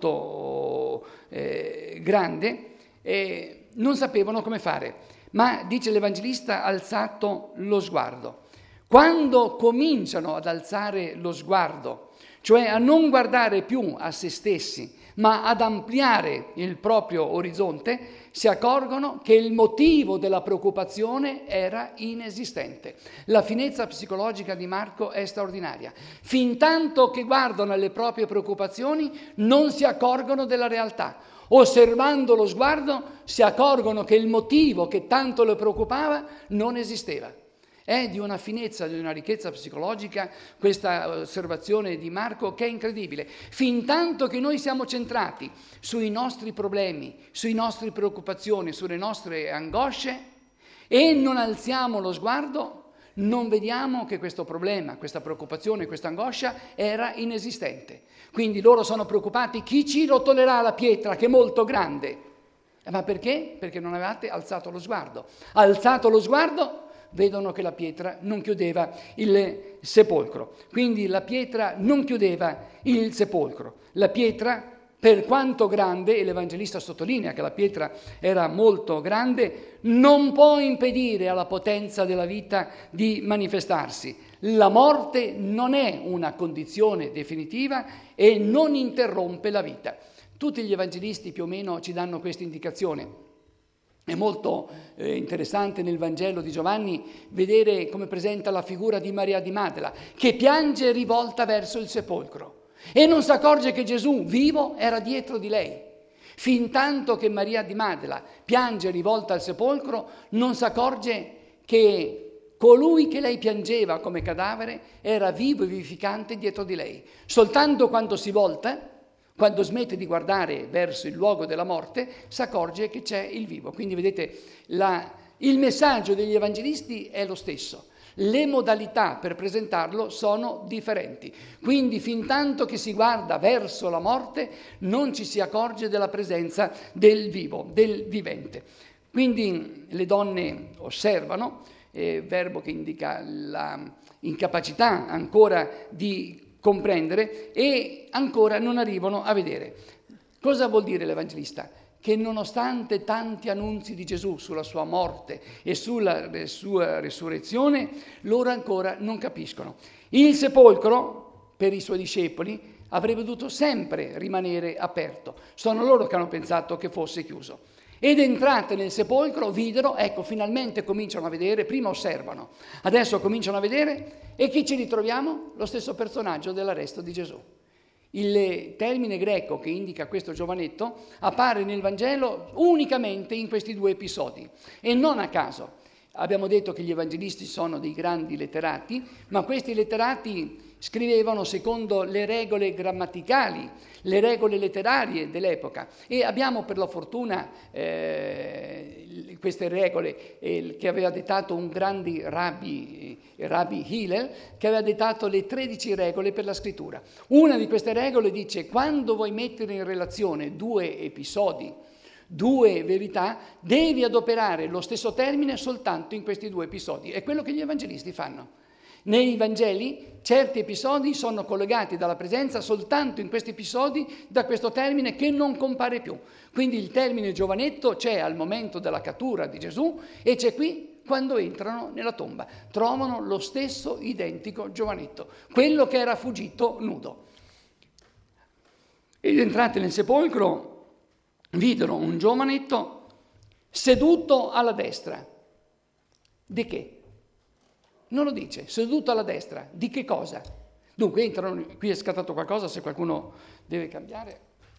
molto eh, grande, eh, non sapevano come fare. Ma, dice l'Evangelista, alzato lo sguardo. Quando cominciano ad alzare lo sguardo, cioè a non guardare più a se stessi, ma ad ampliare il proprio orizzonte, si accorgono che il motivo della preoccupazione era inesistente. La finezza psicologica di Marco è straordinaria. Fintanto che guardano alle proprie preoccupazioni, non si accorgono della realtà. Osservando lo sguardo, si accorgono che il motivo che tanto le preoccupava non esisteva. È di una finezza, di una ricchezza psicologica questa osservazione di Marco che è incredibile. Fintanto che noi siamo centrati sui nostri problemi, sui nostri preoccupazioni, sulle nostre angosce e non alziamo lo sguardo, non vediamo che questo problema, questa preoccupazione, questa angoscia era inesistente. Quindi loro sono preoccupati, chi ci rotolerà la pietra che è molto grande? Ma perché? Perché non avevate alzato lo sguardo. Alzato lo sguardo, vedono che la pietra non chiudeva il sepolcro. Quindi la pietra non chiudeva il sepolcro. La pietra, per quanto grande, e l'Evangelista sottolinea che la pietra era molto grande, non può impedire alla potenza della vita di manifestarsi. La morte non è una condizione definitiva e non interrompe la vita. Tutti gli evangelisti più o meno ci danno questa indicazione. È molto eh, interessante nel Vangelo di Giovanni vedere come presenta la figura di Maria di Magdala, che piange rivolta verso il sepolcro e non si accorge che Gesù, vivo, era dietro di lei. Fintanto che Maria di Magdala piange rivolta al sepolcro, non si accorge che colui che lei piangeva come cadavere era vivo e vivificante dietro di lei. Soltanto quando si volta, quando smette di guardare verso il luogo della morte, si accorge che c'è il vivo. Quindi vedete, la, il messaggio degli evangelisti è lo stesso. Le modalità per presentarlo sono differenti. Quindi fintanto che si guarda verso la morte non ci si accorge della presenza del vivo, del vivente. Quindi le donne osservano, eh, verbo che indica la incapacità ancora di comprendere, e ancora non arrivano a vedere. Cosa vuol dire l'Evangelista? Che nonostante tanti annunzi di Gesù sulla sua morte e sulla sua resurrezione, loro ancora non capiscono. Il sepolcro, per i suoi discepoli, avrebbe dovuto sempre rimanere aperto. Sono loro che hanno pensato che fosse chiuso. Ed entrate nel sepolcro, videro, ecco, finalmente cominciano a vedere, prima osservano, adesso cominciano a vedere, e chi ci ritroviamo? Lo stesso personaggio dell'arresto di Gesù. Il termine greco che indica questo giovanetto appare nel Vangelo unicamente in questi due episodi, e non a caso. Abbiamo detto che gli evangelisti sono dei grandi letterati, ma questi letterati scrivevano secondo le regole grammaticali, le regole letterarie dell'epoca, e abbiamo per la fortuna eh, queste regole eh, che aveva dettato un grande rabbi, eh, rabbi Hillel, che aveva dettato le tredici regole per la scrittura. Una di queste regole dice: quando vuoi mettere in relazione due episodi, due verità, devi adoperare lo stesso termine soltanto in questi due episodi. È quello che gli evangelisti fanno. Nei Vangeli certi episodi sono collegati dalla presenza soltanto in questi episodi da questo termine che non compare più. Quindi il termine giovanetto c'è al momento della cattura di Gesù e c'è qui quando entrano nella tomba. Trovano lo stesso identico giovanetto, quello che era fuggito nudo. Ed entrati nel sepolcro, videro un giovanetto seduto alla destra. Di che? Non lo dice, seduto alla destra. Di che cosa? Dunque entrano, qui è scattato qualcosa, se qualcuno deve cambiare.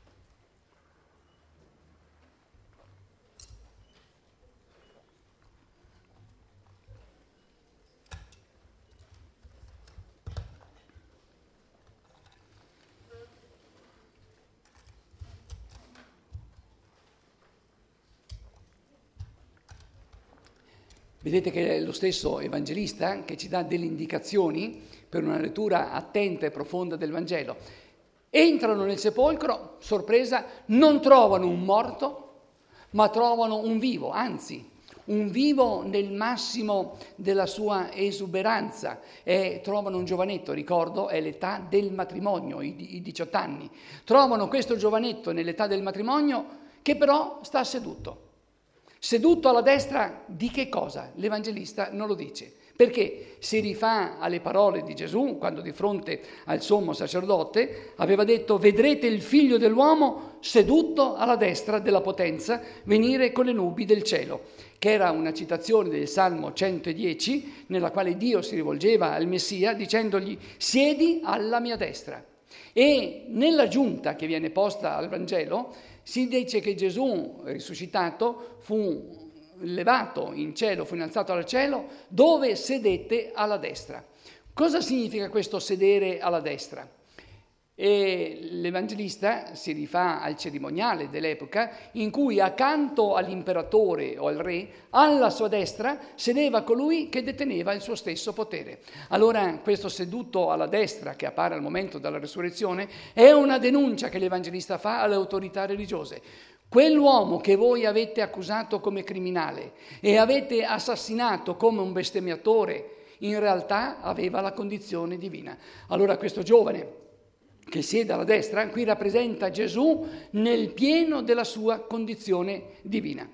Vedete che è lo stesso evangelista che ci dà delle indicazioni per una lettura attenta e profonda del Vangelo. Entrano nel sepolcro, sorpresa, non trovano un morto, ma trovano un vivo, anzi, un vivo nel massimo della sua esuberanza. E trovano un giovanetto, ricordo, è l'età del matrimonio, i, i diciotto anni. Trovano questo giovanetto nell'età del matrimonio che però sta seduto. Seduto alla destra di che cosa? L'Evangelista non lo dice, perché si rifà alle parole di Gesù quando di fronte al sommo sacerdote aveva detto: vedrete il figlio dell'uomo seduto alla destra della potenza venire con le nubi del cielo, che era una citazione del Salmo centodieci nella quale Dio si rivolgeva al Messia dicendogli: siedi alla mia destra. E nella giunta che viene posta al Vangelo si dice che Gesù risuscitato fu levato in cielo, fu innalzato al cielo, dove sedette alla destra. Cosa significa questo sedere alla destra? E l'Evangelista si rifà al cerimoniale dell'epoca in cui accanto all'imperatore o al re, alla sua destra, sedeva colui che deteneva il suo stesso potere. Allora questo seduto alla destra, che appare al momento della resurrezione, è una denuncia che l'Evangelista fa alle autorità religiose. Quell'uomo che voi avete accusato come criminale e avete assassinato come un bestemmiatore, in realtà aveva la condizione divina. Allora questo giovane che siede alla destra, qui rappresenta Gesù nel pieno della sua condizione divina.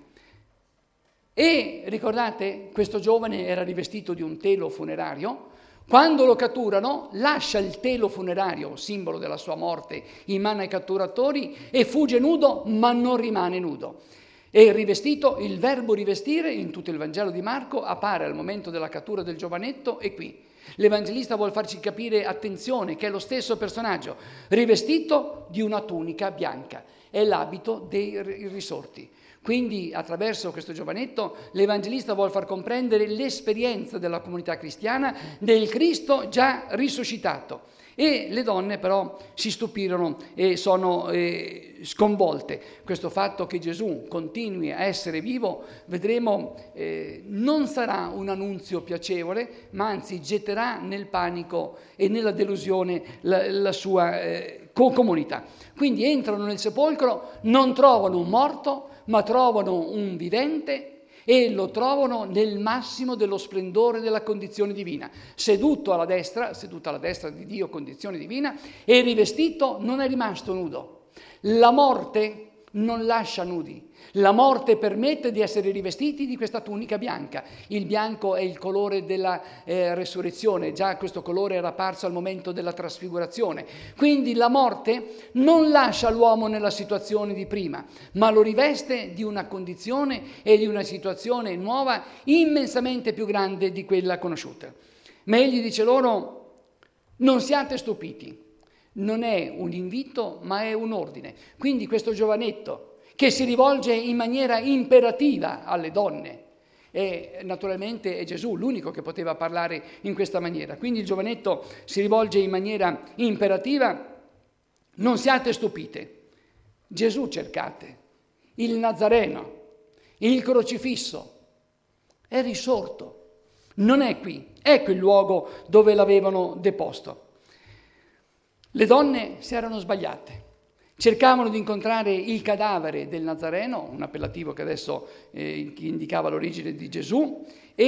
E ricordate, questo giovane era rivestito di un telo funerario. Quando lo catturano, lascia il telo funerario, simbolo della sua morte, in mano ai catturatori e fugge nudo, ma non rimane nudo. E rivestito, il verbo rivestire in tutto il Vangelo di Marco appare al momento della cattura del giovanetto e qui. L'Evangelista vuol farci capire, attenzione, che è lo stesso personaggio, rivestito di una tunica bianca, è l'abito dei risorti. Quindi attraverso questo giovanetto l'Evangelista vuol far comprendere l'esperienza della comunità cristiana del Cristo già risuscitato. E le donne però si stupirono e sono eh, sconvolte. Questo fatto che Gesù continui a essere vivo, vedremo, eh, non sarà un annunzio piacevole, ma anzi getterà nel panico e nella delusione la, la sua eh, comunità. Quindi entrano nel sepolcro, non trovano un morto, ma trovano un vivente, e lo trovano nel massimo dello splendore della condizione divina, seduto alla destra, seduto alla destra di Dio, condizione divina, e rivestito, non è rimasto nudo. La morte non lascia nudi. La morte permette di essere rivestiti di questa tunica bianca. Il bianco è il colore della eh, resurrezione, già questo colore era apparso al momento della trasfigurazione. Quindi la morte non lascia l'uomo nella situazione di prima, ma lo riveste di una condizione e di una situazione nuova immensamente più grande di quella conosciuta. Ma egli dice loro: non siate stupiti. Non è un invito, ma è un ordine. Quindi questo giovanetto che si rivolge in maniera imperativa alle donne, e naturalmente è Gesù l'unico che poteva parlare in questa maniera. Quindi il giovanetto si rivolge in maniera imperativa: non siate stupite, Gesù cercate, il Nazareno, il crocifisso, è risorto, non è qui, ecco il luogo dove l'avevano deposto. Le donne si erano sbagliate, cercavano di incontrare il cadavere del Nazareno, un appellativo che adesso eh, indicava l'origine di Gesù,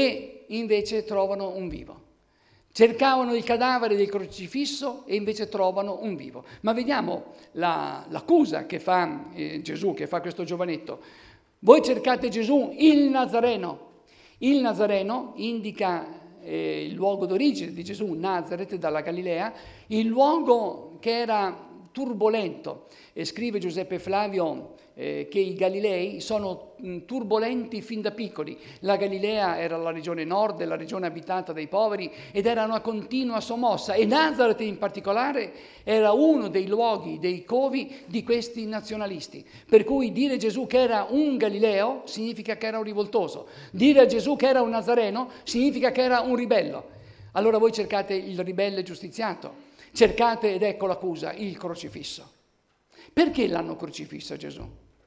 e invece trovano un vivo. Cercavano il cadavere del crocifisso e invece trovano un vivo. Ma vediamo la, l'accusa che fa eh, Gesù, che fa questo giovanetto. Voi cercate Gesù, il Nazareno. Il Nazareno indica Eh, il luogo d'origine di Gesù, Nazaret, dalla Galilea, il luogo che era turbolento. E scrive Giuseppe Flavio eh, che i Galilei sono mh, turbolenti fin da piccoli. La Galilea era la regione nord, la regione abitata dai poveri, ed era una continua sommossa, e Nazaret in particolare era uno dei luoghi, dei covi di questi nazionalisti. Per cui dire Gesù che era un Galileo significa che era un rivoltoso, dire a Gesù che era un Nazareno significa che era un ribello. Allora voi cercate il ribelle giustiziato, cercate, ed ecco l'accusa, il crocifisso. Perché l'hanno crocifisso Gesù?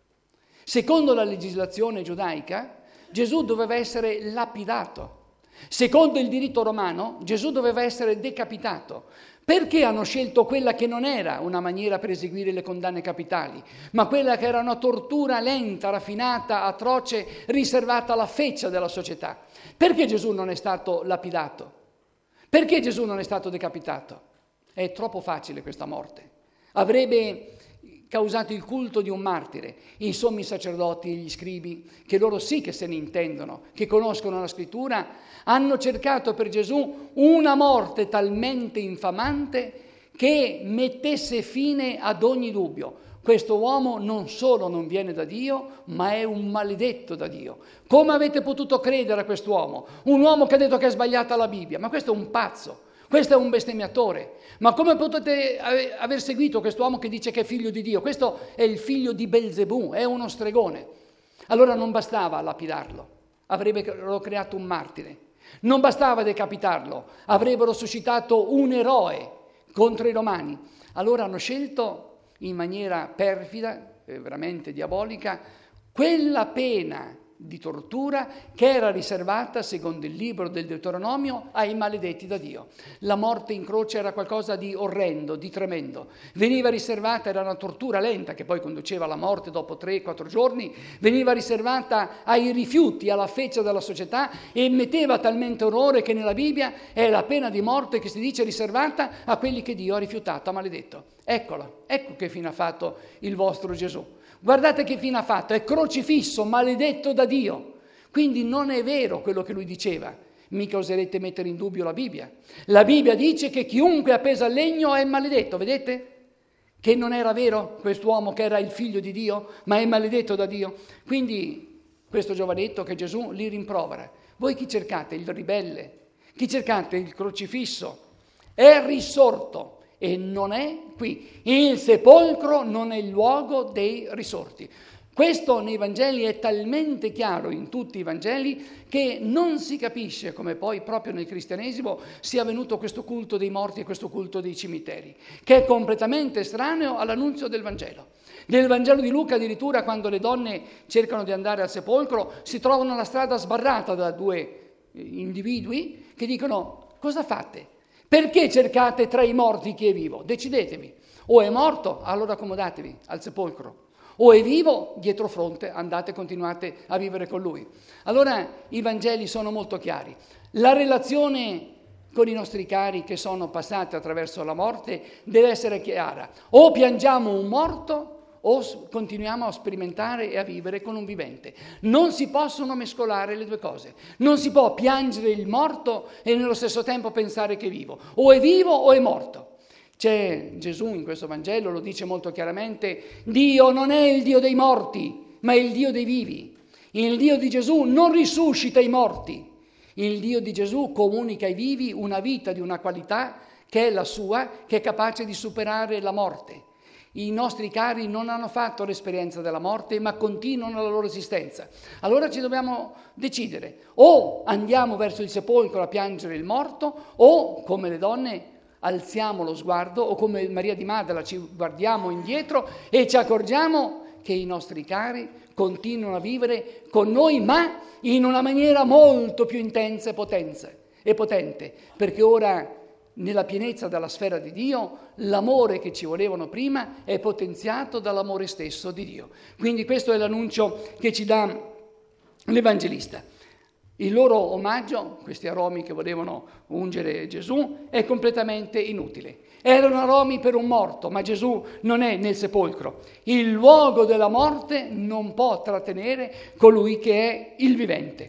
Secondo la legislazione giudaica, Gesù doveva essere lapidato. Secondo il diritto romano, Gesù doveva essere decapitato. Perché hanno scelto quella che non era una maniera per eseguire le condanne capitali, ma quella che era una tortura lenta, raffinata, atroce, riservata alla feccia della società? Perché Gesù non è stato lapidato? Perché Gesù non è stato decapitato? È troppo facile questa morte. Avrebbe causato il culto di un martire. I sommi sacerdoti e gli scribi, che loro sì che se ne intendono, che conoscono la scrittura, hanno cercato per Gesù una morte talmente infamante che mettesse fine ad ogni dubbio. Questo uomo non solo non viene da Dio, ma è un maledetto da Dio. Come avete potuto credere a quest'uomo? Un uomo che ha detto che è sbagliata la Bibbia, ma questo è un pazzo. Questo è un bestemmiatore. Ma come potete aver seguito quest'uomo che dice che è figlio di Dio? Questo è il figlio di Belzebù, è uno stregone. Allora non bastava lapidarlo, avrebbero creato un martire. Non bastava decapitarlo, avrebbero suscitato un eroe contro i romani. Allora hanno scelto in maniera perfida, eh, veramente diabolica, quella pena di tortura che era riservata, secondo il libro del Deuteronomio, ai maledetti da Dio. La morte in croce era qualcosa di orrendo, di tremendo. Veniva riservata, era una tortura lenta che poi conduceva alla morte dopo tre quattro giorni, veniva riservata ai rifiuti, alla feccia della società e metteva talmente orrore che nella Bibbia è la pena di morte che si dice riservata a quelli che Dio ha rifiutato, ha maledetto. Eccola, ecco che fine ha fatto il vostro Gesù. Guardate che fine ha fatto, è crocifisso, maledetto da Dio. Quindi non è vero quello che lui diceva, mica oserete mettere in dubbio la Bibbia. La Bibbia dice che chiunque è appeso al legno è maledetto, vedete? Che non era vero quest'uomo che era il figlio di Dio, ma è maledetto da Dio. Quindi questo giovanetto che Gesù li rimprovera. Voi chi cercate? Il ribelle? Chi cercate? Il crocifisso? È risorto. E non è qui. Il sepolcro non è il luogo dei risorti. Questo nei Vangeli è talmente chiaro, in tutti i Vangeli, che non si capisce come poi proprio nel cristianesimo sia venuto questo culto dei morti e questo culto dei cimiteri, che è completamente estraneo all'annunzio del Vangelo. Nel Vangelo di Luca addirittura, quando le donne cercano di andare al sepolcro, si trovano la strada sbarrata da due individui che dicono: cosa fate? Perché cercate tra i morti chi è vivo? Decidetevi. O è morto, allora accomodatevi al sepolcro. O è vivo, dietro fronte, andate, continuate a vivere con lui. Allora i Vangeli sono molto chiari. La relazione con i nostri cari che sono passati attraverso la morte deve essere chiara. O piangiamo un morto, o continuiamo a sperimentare e a vivere con un vivente. Non si possono mescolare le due cose. Non si può piangere il morto e nello stesso tempo pensare che è vivo. O è vivo o è morto. C'è Gesù in questo Vangelo, lo dice molto chiaramente: Dio non è il Dio dei morti, ma è il Dio dei vivi. Il Dio di Gesù non risuscita i morti. Il Dio di Gesù comunica ai vivi una vita di una qualità che è la sua, che è capace di superare la morte. I nostri cari non hanno fatto l'esperienza della morte, ma continuano la loro esistenza. Allora ci dobbiamo decidere: o andiamo verso il sepolcro a piangere il morto, o, come le donne, alziamo lo sguardo, o come Maria di Magdala ci guardiamo indietro e ci accorgiamo che i nostri cari continuano a vivere con noi, ma in una maniera molto più intensa e potenza, e potente, perché ora, nella pienezza della sfera di Dio, l'amore che ci volevano prima è potenziato dall'amore stesso di Dio. Quindi questo è l'annuncio che ci dà l'Evangelista. Il loro omaggio, questi aromi che volevano ungere Gesù, è completamente inutile. Erano aromi per un morto, ma Gesù non è nel sepolcro. Il luogo della morte non può trattenere colui che è il vivente.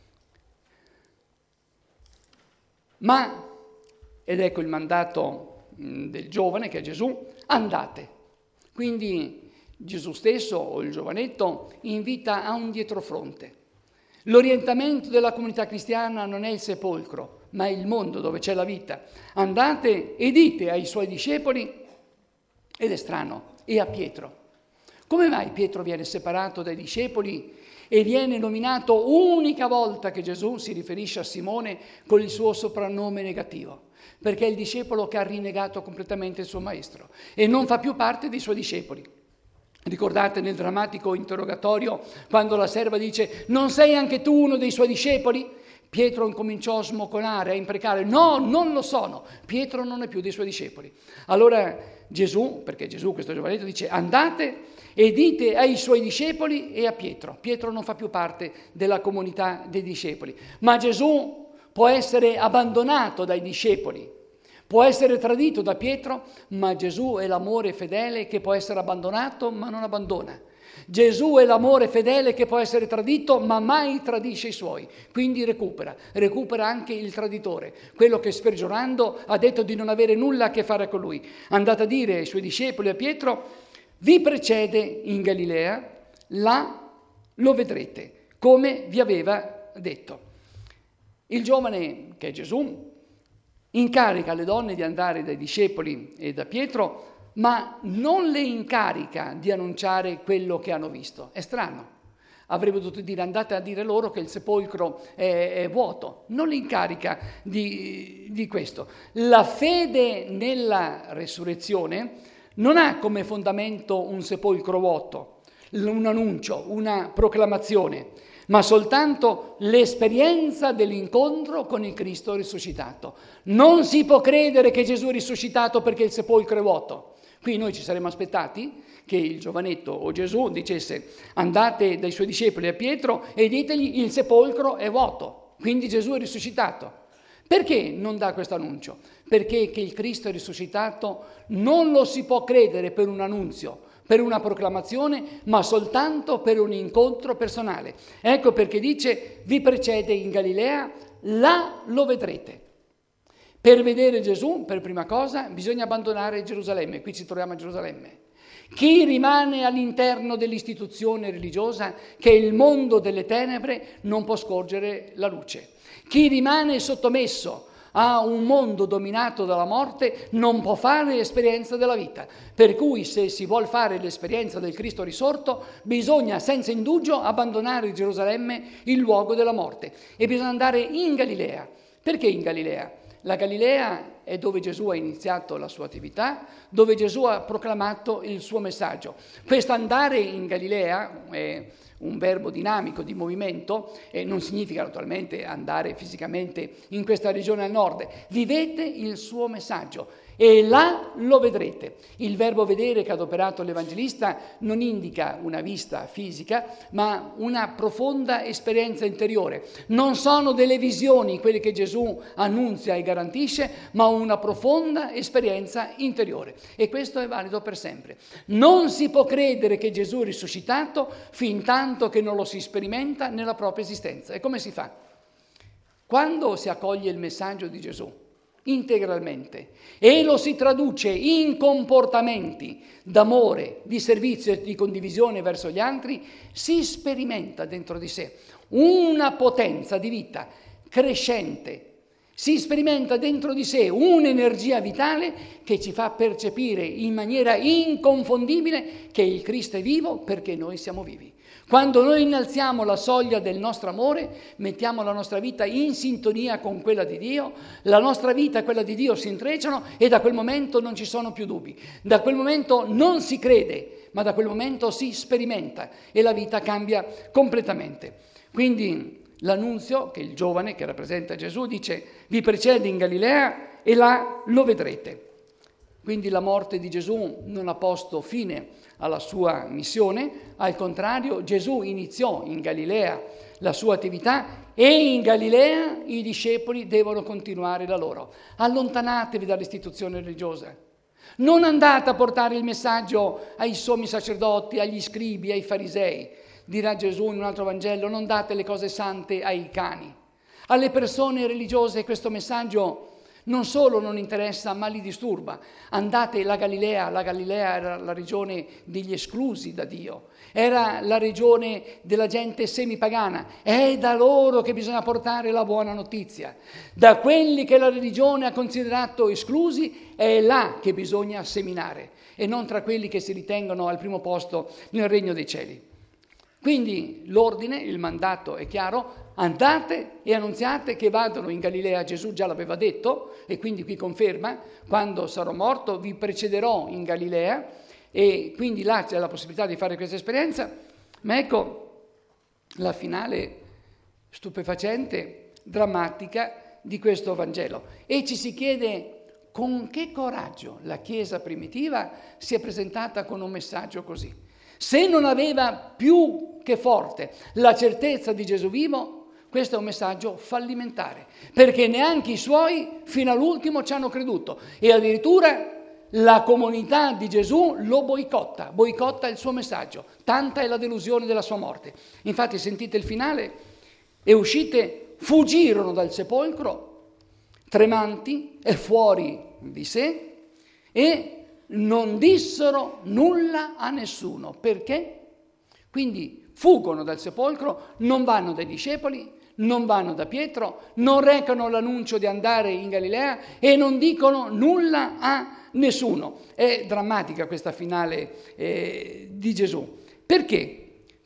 Ma ed ecco il mandato del giovane, che è Gesù: andate. Quindi Gesù stesso, o il giovanetto, invita a un dietrofronte. L'orientamento della comunità cristiana non è il sepolcro, ma è il mondo dove c'è la vita. Andate e dite ai suoi discepoli, ed è strano, e a Pietro. Come mai Pietro viene separato dai discepoli e viene nominato unica volta che Gesù si riferisce a Simone con il suo soprannome negativo? Perché è il discepolo che ha rinnegato completamente il suo maestro e non fa più parte dei suoi discepoli. Ricordate nel drammatico interrogatorio quando la serva dice: non sei anche tu uno dei suoi discepoli? Pietro incominciò a smocolare, a imprecare: no, non lo sono. Pietro non è più dei suoi discepoli. Allora Gesù, perché Gesù, questo giovanetto, dice: andate e dite ai suoi discepoli e a Pietro. Pietro non fa più parte della comunità dei discepoli, ma Gesù può essere abbandonato dai discepoli, può essere tradito da Pietro, ma Gesù è l'amore fedele che può essere abbandonato ma non abbandona. Gesù è l'amore fedele che può essere tradito ma mai tradisce i suoi, quindi recupera, recupera anche il traditore, quello che spergiurando ha detto di non avere nulla a che fare con lui. Andate a dire ai suoi discepoli, a Pietro: vi precede in Galilea, là lo vedrete, come vi aveva detto. Il giovane, che è Gesù, incarica le donne di andare dai discepoli e da Pietro, ma non le incarica di annunciare quello che hanno visto. È strano. Avrebbe dovuto dire andate a dire loro che il sepolcro è, è vuoto. Non li incarica di, di questo. La fede nella resurrezione non ha come fondamento un sepolcro vuoto, un annuncio, una proclamazione, ma soltanto l'esperienza dell'incontro con il Cristo risuscitato. Non si può credere che Gesù è risuscitato perché il sepolcro è vuoto. Qui noi ci saremmo aspettati che il giovanetto o Gesù dicesse andate dai suoi discepoli a Pietro e ditegli il sepolcro è vuoto, quindi Gesù è risuscitato. Perché non dà questo annuncio? Perché che il Cristo è risuscitato non lo si può credere per un annunzio, per una proclamazione, ma soltanto per un incontro personale. Ecco perché dice vi precede in Galilea, là lo vedrete. Per vedere Gesù, per prima cosa, bisogna abbandonare Gerusalemme. Qui ci troviamo a Gerusalemme. Chi rimane all'interno dell'istituzione religiosa, che è il mondo delle tenebre, non può scorgere la luce. Chi rimane sottomesso a un mondo dominato dalla morte non può fare l'esperienza della vita. Per cui se si vuol fare l'esperienza del Cristo risorto, bisogna senza indugio abbandonare Gerusalemme, il luogo della morte, e bisogna andare in Galilea. Perché in Galilea? La Galilea è dove Gesù ha iniziato la sua attività, dove Gesù ha proclamato il suo messaggio. Questo andare in Galilea è un verbo dinamico di movimento e non significa naturalmente andare fisicamente in questa regione al nord. Vivete il suo messaggio e là lo vedrete. Il verbo vedere che ha adoperato l'Evangelista non indica una vista fisica, ma una profonda esperienza interiore. Non sono delle visioni quelle che Gesù annunzia e garantisce, ma una profonda esperienza interiore. E questo è valido per sempre. Non si può credere che Gesù è risuscitato fin tanto che non lo si sperimenta nella propria esistenza. E come si fa? Quando si accoglie il messaggio di Gesù integralmente e lo si traduce in comportamenti d'amore, di servizio e di condivisione verso gli altri, si sperimenta dentro di sé una potenza di vita crescente, si sperimenta dentro di sé un'energia vitale che ci fa percepire in maniera inconfondibile che il Cristo è vivo perché noi siamo vivi. Quando noi innalziamo la soglia del nostro amore, mettiamo la nostra vita in sintonia con quella di Dio, la nostra vita e quella di Dio si intrecciano e da quel momento non ci sono più dubbi. Da quel momento non si crede, ma da quel momento si sperimenta e la vita cambia completamente. Quindi l'annunzio che il giovane che rappresenta Gesù dice vi precede in Galilea e là lo vedrete. Quindi la morte di Gesù non ha posto fine alla sua missione, al contrario Gesù iniziò in Galilea la sua attività e in Galilea i discepoli devono continuare la loro. Allontanatevi dall'istituzione religiosa, non andate a portare il messaggio ai sommi sacerdoti, agli scribi, ai farisei, dirà Gesù in un altro Vangelo, non date le cose sante ai cani. Alle persone religiose questo messaggio non solo non interessa, ma li disturba. Andate alla Galilea, la Galilea era la regione degli esclusi da Dio, era la regione della gente semipagana, è da loro che bisogna portare la buona notizia. Da quelli che la religione ha considerato esclusi, è là che bisogna seminare, e non tra quelli che si ritengono al primo posto nel regno dei cieli. Quindi l'ordine, il mandato è chiaro, andate e annunziate che vadano in Galilea, Gesù già l'aveva detto e quindi qui conferma, quando sarò morto vi precederò in Galilea e quindi là c'è la possibilità di fare questa esperienza, ma ecco la finale stupefacente, drammatica di questo Vangelo e ci si chiede con che coraggio la Chiesa primitiva si è presentata con un messaggio così. Se non aveva più che forte la certezza di Gesù vivo, questo è un messaggio fallimentare, perché neanche i suoi fino all'ultimo ci hanno creduto e addirittura la comunità di Gesù lo boicotta, boicotta il suo messaggio, tanta è la delusione della sua morte. Infatti sentite il finale, e uscite, fuggirono dal sepolcro, tremanti e fuori di sé, e non dissero nulla a nessuno. Perché? Quindi fuggono dal sepolcro, non vanno dai discepoli, non vanno da Pietro, non recano l'annuncio di andare in Galilea e non dicono nulla a nessuno. È drammatica questa finale eh, di Gesù. Perché?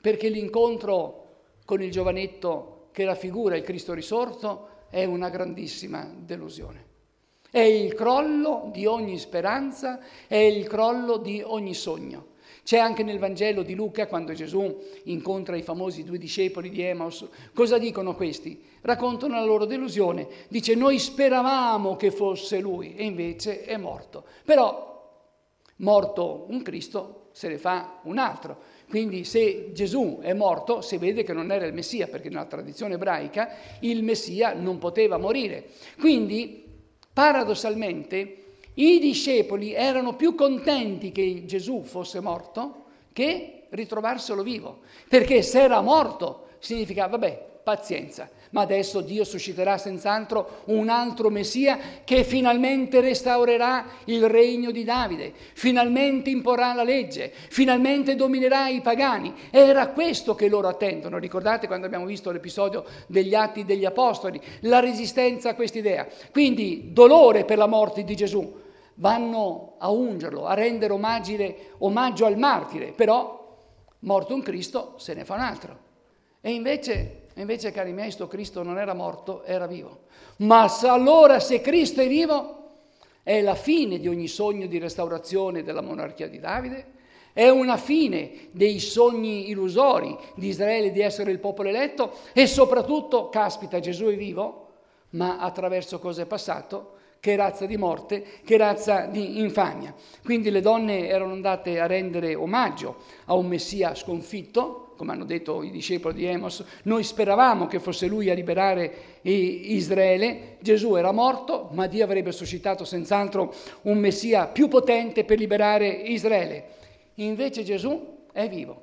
perché l'incontro con il giovanetto che raffigura il Cristo risorto è una grandissima delusione. È il crollo di ogni speranza, è il crollo di ogni sogno. C'è anche nel Vangelo di Luca, quando Gesù incontra i famosi due discepoli di Emmaus, cosa dicono questi? Raccontano la loro delusione. Dice: noi speravamo che fosse lui e invece è morto. Però, morto un Cristo, se ne fa un altro. Quindi se Gesù è morto, si vede che non era il Messia, perché nella tradizione ebraica il Messia non poteva morire. Quindi, paradossalmente, i discepoli erano più contenti che Gesù fosse morto che ritrovarselo vivo, perché se era morto significa, vabbè, pazienza, ma adesso Dio susciterà senz'altro un altro Messia che finalmente restaurerà il regno di Davide, finalmente imporrà la legge, finalmente dominerà i pagani. Era questo che loro attendono. Ricordate quando abbiamo visto l'episodio degli Atti degli Apostoli, la resistenza a quest'idea. Quindi dolore per la morte di Gesù, vanno a ungerlo, a rendere omaggio al martire, però morto un Cristo se ne fa un altro. E invece... E invece, cari miei, sto Cristo non era morto, era vivo. Ma se allora se Cristo è vivo, è la fine di ogni sogno di restaurazione della monarchia di Davide, è una fine dei sogni illusori di Israele di essere il popolo eletto e soprattutto, caspita, Gesù è vivo, ma attraverso cosa è passato? Che razza di morte, che razza di infamia. Quindi le donne erano andate a rendere omaggio a un Messia sconfitto, come hanno detto i discepoli di Emmaus. Noi speravamo che fosse lui a liberare Israele. Gesù era morto, ma Dio avrebbe suscitato senz'altro un Messia più potente per liberare Israele. Invece Gesù è vivo.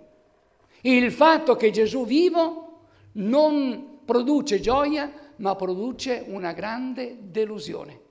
Il fatto che Gesù vivo non produce gioia, ma produce una grande delusione.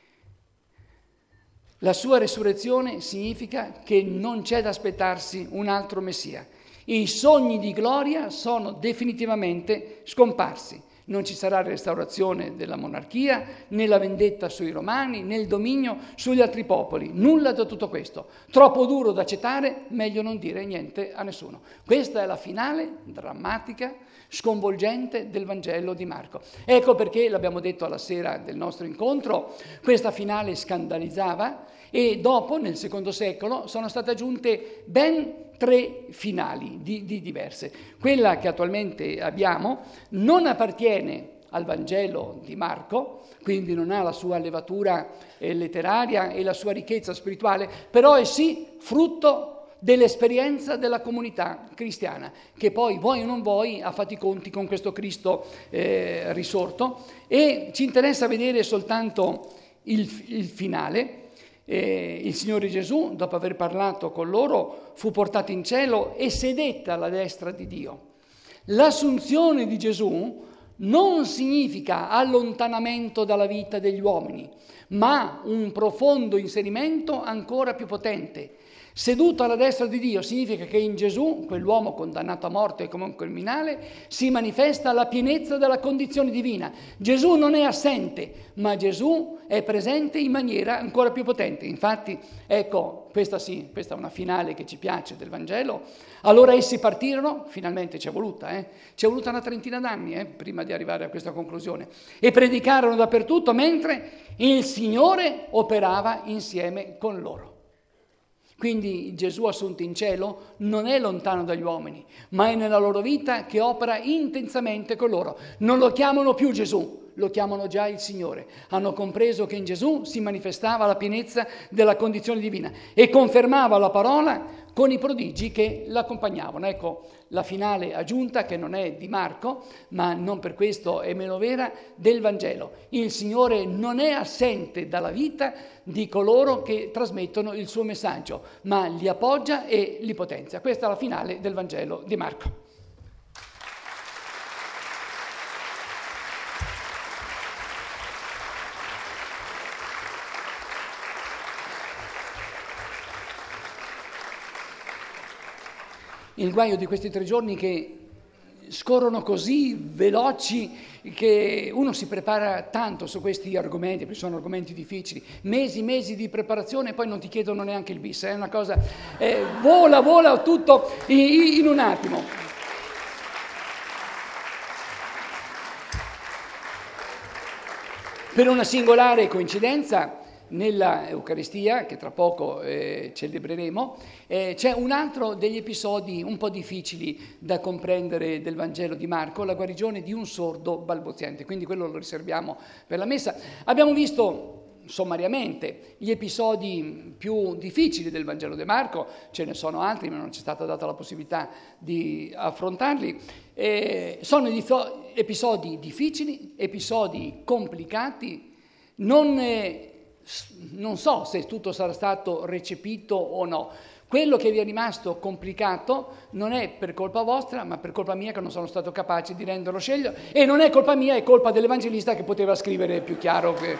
La sua resurrezione significa che non c'è da aspettarsi un altro Messia. I sogni di gloria sono definitivamente scomparsi. Non ci sarà restaurazione della monarchia, né la vendetta sui romani, né il dominio sugli altri popoli. Nulla da tutto questo. Troppo duro da accettare, meglio non dire niente a nessuno. Questa è la finale drammatica, sconvolgente del Vangelo di Marco. Ecco perché, l'abbiamo detto alla sera del nostro incontro, questa finale scandalizzava e dopo, nel secondo secolo, sono state aggiunte ben tre finali di, di diverse. Quella che attualmente abbiamo non appartiene al Vangelo di Marco, quindi non ha la sua levatura eh, letteraria e la sua ricchezza spirituale, però è sì frutto dell'esperienza della comunità cristiana, che poi, vuoi o non vuoi, ha fatto i conti con questo Cristo eh, risorto, e ci interessa vedere soltanto il, il finale. Eh, il Signore Gesù, dopo aver parlato con loro, fu portato in cielo e sedette alla destra di Dio. L'assunzione di Gesù non significa allontanamento dalla vita degli uomini, ma un profondo inserimento ancora più potente. Seduto alla destra di Dio significa che in Gesù, quell'uomo condannato a morte come un criminale, si manifesta la pienezza della condizione divina. Gesù non è assente, ma Gesù è presente in maniera ancora più potente. Infatti, ecco, questa sì, questa è una finale che ci piace del Vangelo. Allora essi partirono, finalmente ci è voluta, eh? ci è voluta una trentina d'anni eh, prima di arrivare a questa conclusione, e predicarono dappertutto mentre il Signore operava insieme con loro. Quindi Gesù assunto in cielo non è lontano dagli uomini, ma è nella loro vita che opera intensamente con loro. Non lo chiamano più Gesù, lo chiamano già il Signore. Hanno compreso che in Gesù si manifestava la pienezza della condizione divina e confermava la parola con i prodigi che l'accompagnavano. Ecco la finale aggiunta, che non è di Marco, ma non per questo è meno vera, del Vangelo. Il Signore non è assente dalla vita di coloro che trasmettono il suo messaggio, ma li appoggia e li potenzia. Questa è la finale del Vangelo di Marco. Il guaio di questi tre giorni che scorrono così veloci che uno si prepara tanto su questi argomenti, perché sono argomenti difficili, mesi, mesi di preparazione e poi non ti chiedono neanche il bis, è una cosa, eh, vola, vola tutto in, in un attimo. Per una singolare coincidenza, nella Eucaristia, che tra poco eh, celebreremo, eh, c'è un altro degli episodi un po' difficili da comprendere del Vangelo di Marco, la guarigione di un sordo balbuziente, quindi quello lo riserviamo per la messa. Abbiamo visto sommariamente gli episodi più difficili del Vangelo di Marco, ce ne sono altri ma non ci è stata data la possibilità di affrontarli. Eh, sono dif- episodi difficili, episodi complicati, non... Eh, Non so se tutto sarà stato recepito o no. Quello che vi è rimasto complicato non è per colpa vostra, ma per colpa mia che non sono stato capace di renderlo scegliere, e non è colpa mia, è colpa dell'Evangelista che poteva scrivere più chiaro. Che...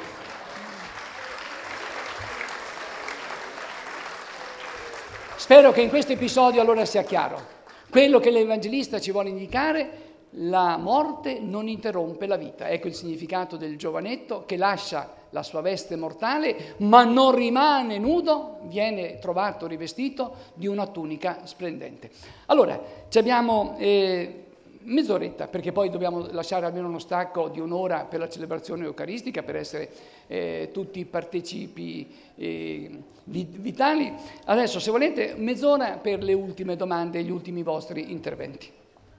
Spero che in questo episodio allora sia chiaro. Quello che l'Evangelista ci vuole indicare: la morte non interrompe la vita. Ecco il significato del giovanetto che lascia la sua veste mortale, ma non rimane nudo, viene trovato rivestito di una tunica splendente. Allora, ci abbiamo eh, mezz'oretta, perché poi dobbiamo lasciare almeno uno stacco di un'ora per la celebrazione eucaristica, per essere eh, tutti partecipi eh, vitali. Adesso, se volete, mezz'ora per le ultime domande e gli ultimi vostri interventi.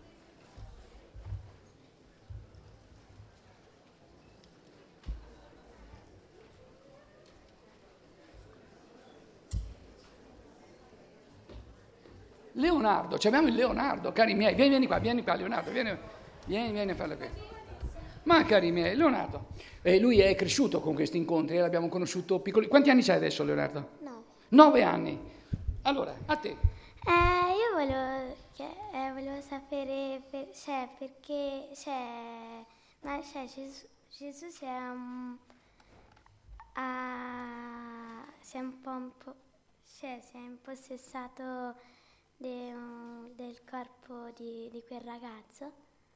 Leonardo, ci abbiamo il Leonardo, cari miei, vieni, vieni qua, vieni qua Leonardo, vieni, vieni, vieni a farlo qui. Ma cari miei, Leonardo, eh, lui è cresciuto con questi incontri, eh, l'abbiamo conosciuto piccoli. Quanti anni c'hai adesso, Leonardo? No. Nove anni. Allora, a te. Eh, io volevo, eh, volevo sapere, per, cioè, perché, cioè, ma cioè, Gesù, Gesù si è, um, ha, si è un po', un po', cioè, si è impossessato de, um, del corpo di, di quel ragazzo?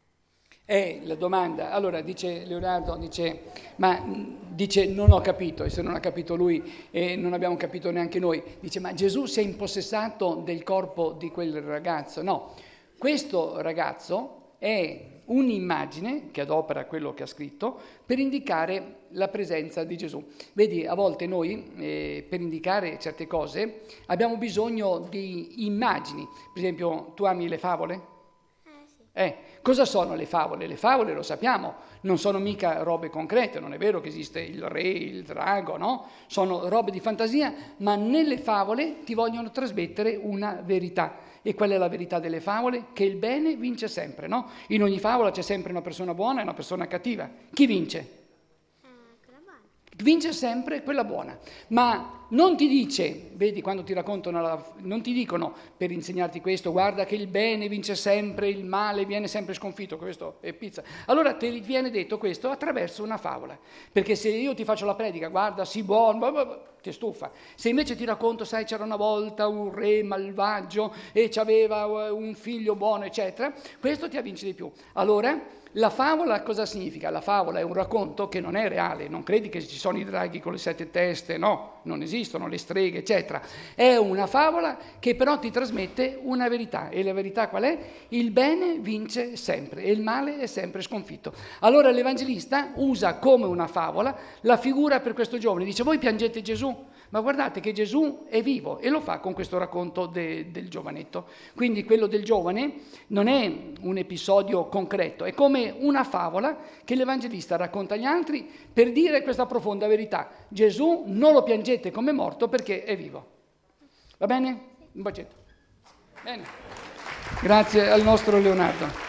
È la domanda. Allora, dice Leonardo, dice, ma dice non ho capito, e se non ha capito lui e non abbiamo capito neanche noi, dice ma Gesù si è impossessato del corpo di quel ragazzo? No, questo ragazzo è un'immagine che adopera quello che ha scritto per indicare la presenza di Gesù. Vedi, a volte noi eh, per indicare certe cose abbiamo bisogno di immagini. Per esempio, tu ami le favole? Eh, sì. Eh, cosa sono le favole? Le favole, lo sappiamo, non sono mica robe concrete, non è vero che esiste il re, il drago, no? Sono robe di fantasia, ma nelle favole ti vogliono trasmettere una verità. E qual è la verità delle favole? Che il bene vince sempre, no? In ogni favola c'è sempre una persona buona e una persona cattiva. Chi vince? Eh, quella buona. Vince sempre quella buona, ma non ti dice, vedi quando ti raccontano, la, non ti dicono per insegnarti questo, guarda che il bene vince sempre, il male viene sempre sconfitto, questo è pizza. Allora ti viene detto questo attraverso una favola, perché se io ti faccio la predica, guarda, sii buono, ti stufa. Se invece ti racconto, sai, c'era una volta un re malvagio e c'aveva un figlio buono, eccetera, questo ti avvince di più. Allora, la favola cosa significa? La favola è un racconto che non è reale, non credi che ci sono i draghi con le sette teste, no, non esistono le streghe, eccetera. È una favola che però ti trasmette una verità, e la verità qual è? Il bene vince sempre e il male è sempre sconfitto. Allora l'Evangelista usa come una favola la figura per questo giovane, dice voi piangete Gesù, ma guardate che Gesù è vivo, e lo fa con questo racconto de, del giovanetto. Quindi quello del giovane non è un episodio concreto, è come una favola che l'Evangelista racconta agli altri per dire questa profonda verità. Gesù non lo piangete come morto perché è vivo. Va bene? Un bacetto. Bene. Grazie al nostro Leonardo.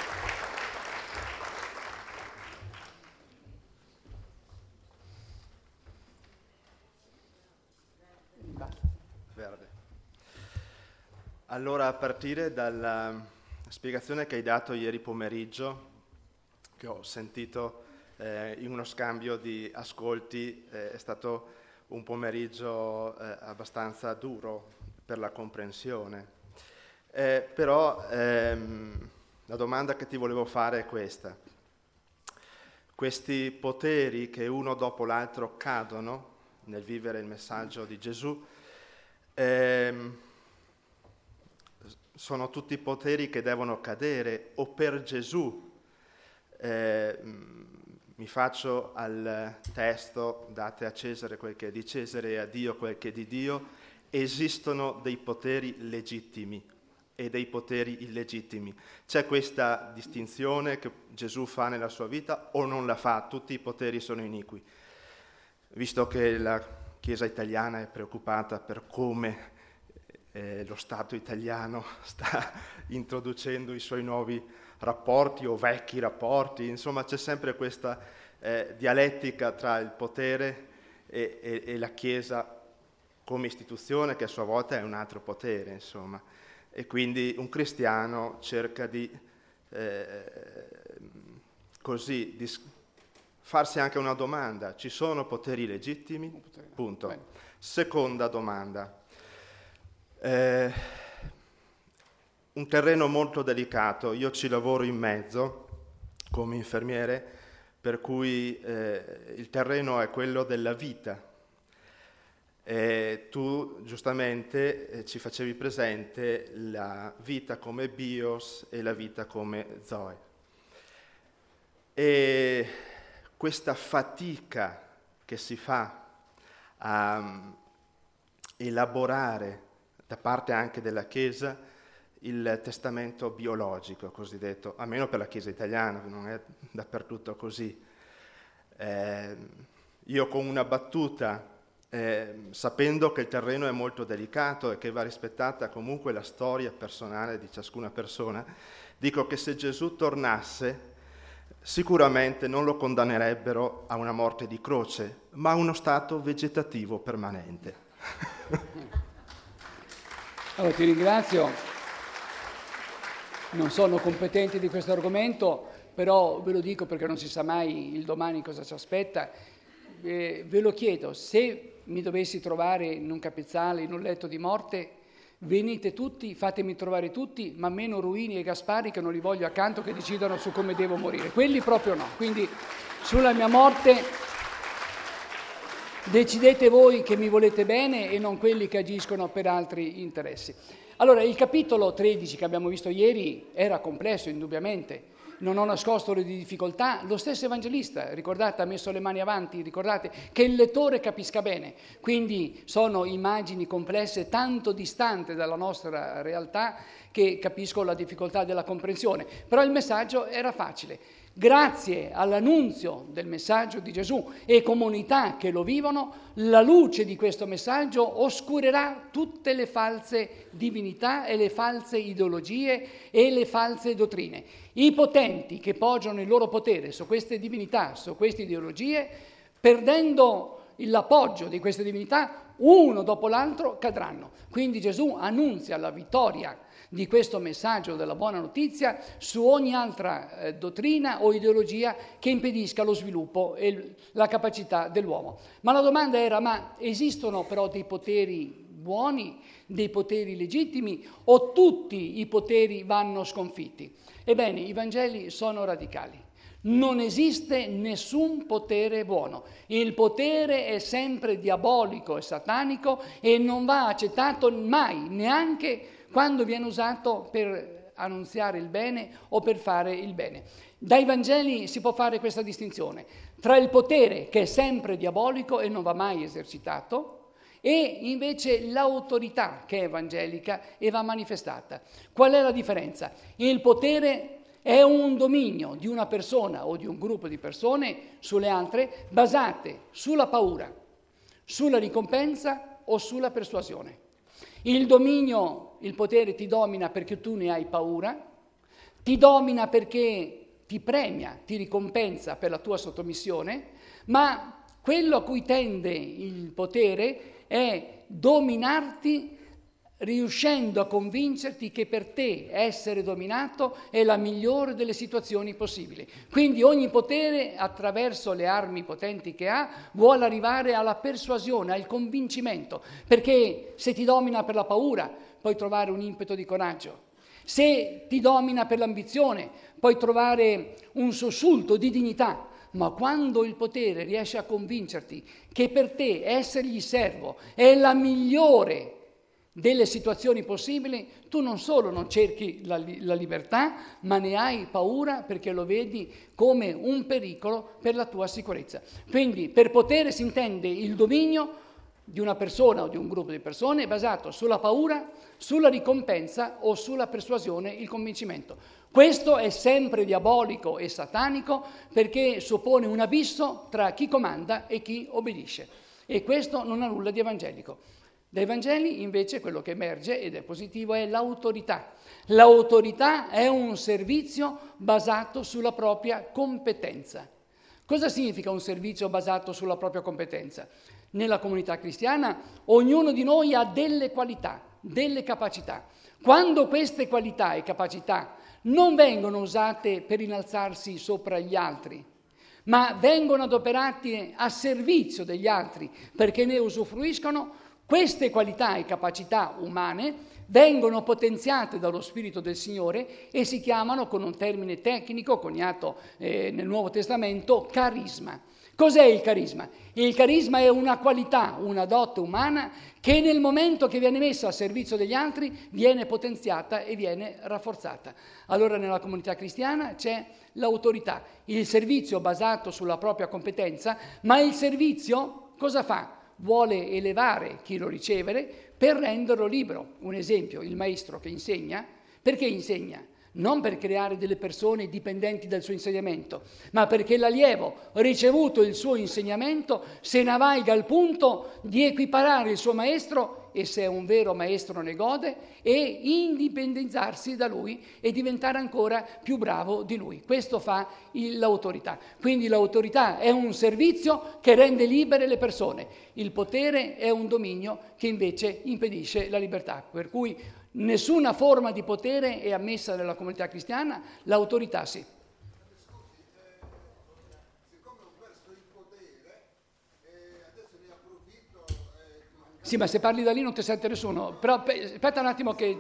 Allora, a partire dalla spiegazione che hai dato ieri pomeriggio, che ho sentito eh, in uno scambio di ascolti, eh, è stato un pomeriggio eh, abbastanza duro per la comprensione. Eh, però ehm, la domanda che ti volevo fare è questa. Questi poteri che uno dopo l'altro cadono nel vivere il messaggio di Gesù, ehm, sono tutti poteri che devono cadere, o per Gesù eh, mi faccio al testo, date a Cesare quel che è di Cesare e a Dio quel che è di Dio, esistono dei poteri legittimi e dei poteri illegittimi. C'è questa distinzione che Gesù fa nella sua vita o non la fa? Tutti i poteri sono iniqui. Visto che la Chiesa italiana è preoccupata per come eh, lo Stato italiano sta introducendo i suoi nuovi rapporti o vecchi rapporti, insomma c'è sempre questa eh, dialettica tra il potere e, e, e la Chiesa come istituzione, che a sua volta è un altro potere, insomma. E quindi un cristiano cerca di eh, così di farsi anche una domanda: ci sono poteri legittimi? Punto. Bene. Seconda domanda. Eh, un terreno molto delicato, io ci lavoro in mezzo come infermiere, per cui eh, il terreno è quello della vita. Eh, tu giustamente eh, ci facevi presente la vita come bios e la vita come zoe. E questa fatica che si fa a um, elaborare da parte anche della Chiesa il testamento biologico cosiddetto, almeno per la Chiesa italiana, non è dappertutto così. Eh, io con una battuta, eh, sapendo che il terreno è molto delicato e che va rispettata comunque la storia personale di ciascuna persona, dico che se Gesù tornasse sicuramente non lo condannerebbero a una morte di croce, ma a uno stato vegetativo permanente. Allora, ti ringrazio. Non sono competente di questo argomento, però ve lo dico perché non si sa mai il domani cosa ci aspetta. Eh, ve lo chiedo, se mi dovessi trovare in un capezzale, in un letto di morte, venite tutti, fatemi trovare tutti, ma meno Ruini e Gaspari, che non li voglio accanto, che decidano su come devo morire. Quelli proprio no. Quindi sulla mia morte decidete voi che mi volete bene e non quelli che agiscono per altri interessi. Allora, il capitolo tredici che abbiamo visto ieri era complesso, indubbiamente. Non ho nascosto le difficoltà. Lo stesso evangelista, ricordate, ha messo le mani avanti, ricordate, che il lettore capisca bene. Quindi sono immagini complesse, tanto distanti dalla nostra realtà, che capisco la difficoltà della comprensione. Però il messaggio era facile. Grazie all'annunzio del messaggio di Gesù e comunità che lo vivono, la luce di questo messaggio oscurerà tutte le false divinità e le false ideologie e le false dottrine. I potenti che poggiano il loro potere su queste divinità, su queste ideologie, perdendo l'appoggio di queste divinità, uno dopo l'altro cadranno. Quindi Gesù annunzia la vittoria di questo messaggio della buona notizia su ogni altra eh, dottrina o ideologia che impedisca lo sviluppo e la capacità dell'uomo. Ma la domanda era: ma esistono però dei poteri buoni, dei poteri legittimi, o tutti i poteri vanno sconfitti? Ebbene, i Vangeli sono radicali. Non esiste nessun potere buono. Il potere è sempre diabolico e satanico e non va accettato mai, neanche quando viene usato per annunziare il bene o per fare il bene. Dai Vangeli si può fare questa distinzione tra il potere, che è sempre diabolico e non va mai esercitato, e invece l'autorità, che è evangelica e va manifestata. Qual è la differenza? Il potere è un dominio di una persona o di un gruppo di persone sulle altre, basate sulla paura, sulla ricompensa o sulla persuasione. Il dominio, il potere ti domina perché tu ne hai paura, ti domina perché ti premia, ti ricompensa per la tua sottomissione, ma quello a cui tende il potere è dominarti riuscendo a convincerti che per te essere dominato è la migliore delle situazioni possibili. Quindi ogni potere, attraverso le armi potenti che ha, vuole arrivare alla persuasione, al convincimento, perché se ti domina per la paura puoi trovare un impeto di coraggio, se ti domina per l'ambizione puoi trovare un sussulto di dignità, ma quando il potere riesce a convincerti che per te essergli servo è la migliore delle situazioni possibili, tu non solo non cerchi la, la libertà, ma ne hai paura perché lo vedi come un pericolo per la tua sicurezza. Quindi per potere si intende il dominio di una persona o di un gruppo di persone basato sulla paura, sulla ricompensa o sulla persuasione, il convincimento. Questo è sempre diabolico e satanico perché suppone un abisso tra chi comanda e chi obbedisce. E questo non ha nulla di evangelico. Dai Vangeli invece quello che emerge, ed è positivo, è l'autorità. L'autorità è un servizio basato sulla propria competenza. Cosa significa un servizio basato sulla propria competenza? Nella comunità cristiana ognuno di noi ha delle qualità, delle capacità. Quando queste qualità e capacità non vengono usate per innalzarsi sopra gli altri, ma vengono adoperate a servizio degli altri perché ne usufruiscono, queste qualità e capacità umane vengono potenziate dallo Spirito del Signore e si chiamano, con un termine tecnico coniato eh, nel Nuovo Testamento, carisma. Cos'è il carisma? Il carisma è una qualità, una dote umana che nel momento che viene messa a servizio degli altri viene potenziata e viene rafforzata. Allora nella comunità cristiana c'è l'autorità, il servizio basato sulla propria competenza, ma il servizio cosa fa? Vuole elevare chi lo riceve per renderlo libero. Un esempio, il maestro che insegna, perché insegna? Non per creare delle persone dipendenti dal suo insegnamento, ma perché l'allievo, ricevuto il suo insegnamento, se ne avvalga al punto di equiparare il suo maestro, e se è un vero maestro ne gode, e indipendenziarsi da lui e diventare ancora più bravo di lui. Questo fa il, l'autorità. Quindi l'autorità è un servizio che rende libere le persone. Il potere è un dominio che invece impedisce la libertà. Per cui nessuna forma di potere è ammessa nella comunità cristiana, l'autorità sì. Scusi, eh, siccome ho perso il potere, eh, adesso ne approfitto. Eh, sì, ma se parli da lì non ti sente nessuno. Però pe- aspetta un attimo che...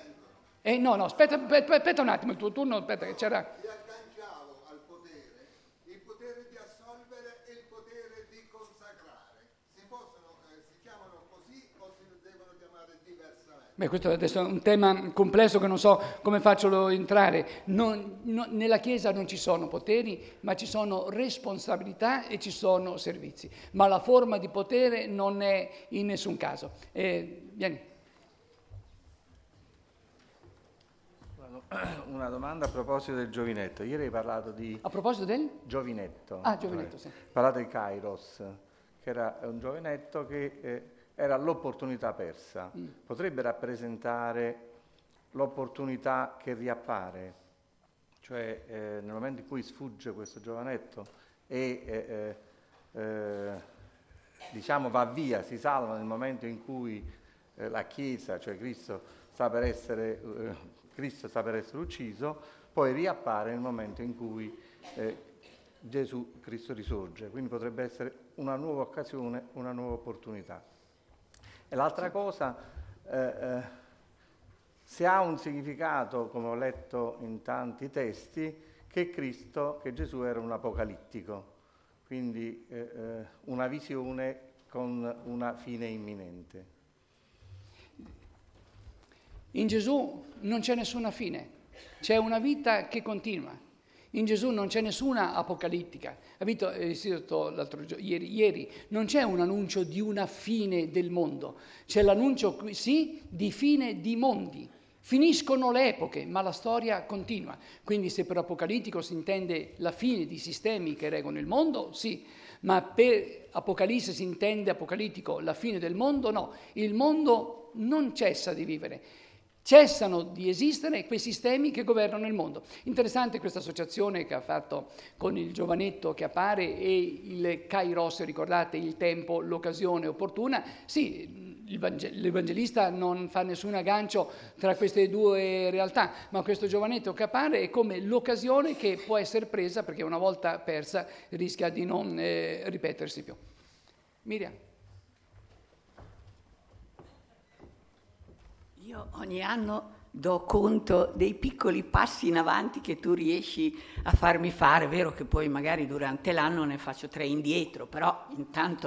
Eh, no, no, aspetta, aspetta, aspetta un attimo, il tuo turno, aspetta che c'era... Mi agganciavo al potere, il potere di assolvere e il potere di consacrare. Si possono, eh, si chiamano così o si devono chiamare diversamente? Beh, questo adesso è un tema complesso che non so come faccio a entrare. Non, no, nella Chiesa non ci sono poteri, ma ci sono responsabilità e ci sono servizi. Ma la forma di potere non è in nessun caso. Eh, vieni. Una domanda a proposito del giovinetto. Ieri hai parlato di... A proposito del? Giovinetto. Ah, giovinetto, sì. Hai parlato di Kairos, che era un giovinetto che... Eh, era l'opportunità persa. Mm. Potrebbe rappresentare l'opportunità che riappare, cioè eh, nel momento in cui sfugge questo giovanetto e eh, eh, diciamo va via, si salva nel momento in cui eh, la Chiesa, cioè Cristo sta per essere eh, Cristo sta per essere ucciso, poi riappare nel momento in cui eh, Gesù Cristo risorge. Quindi potrebbe essere una nuova occasione, una nuova opportunità. E l'altra cosa, eh, eh, se ha un significato, come ho letto in tanti testi, che Cristo, che Gesù era un apocalittico, quindi eh, eh, una visione con una fine imminente. In Gesù non c'è nessuna fine, c'è una vita che continua. In Gesù non c'è nessuna apocalittica. Avete visto l'altro giorno, ieri, ieri, non c'è un annuncio di una fine del mondo, c'è l'annuncio, sì, di fine di mondi. Finiscono le epoche, ma la storia continua. Quindi se per apocalittico si intende la fine di sistemi che reggono il mondo, sì, ma per Apocalisse si intende apocalittico la fine del mondo, no. Il mondo non cessa di vivere. Cessano di esistere quei sistemi che governano il mondo. Interessante questa associazione che ha fatto con il giovanetto che appare e il Kairos, ricordate, il tempo, l'occasione opportuna. Sì, l'Evangelista non fa nessun aggancio tra queste due realtà, ma questo giovanetto che appare è come l'occasione che può essere presa perché una volta persa rischia di non eh, ripetersi più. Miriam. Io ogni anno do conto dei piccoli passi in avanti che tu riesci a farmi fare. È vero che poi magari durante l'anno ne faccio tre indietro, però intanto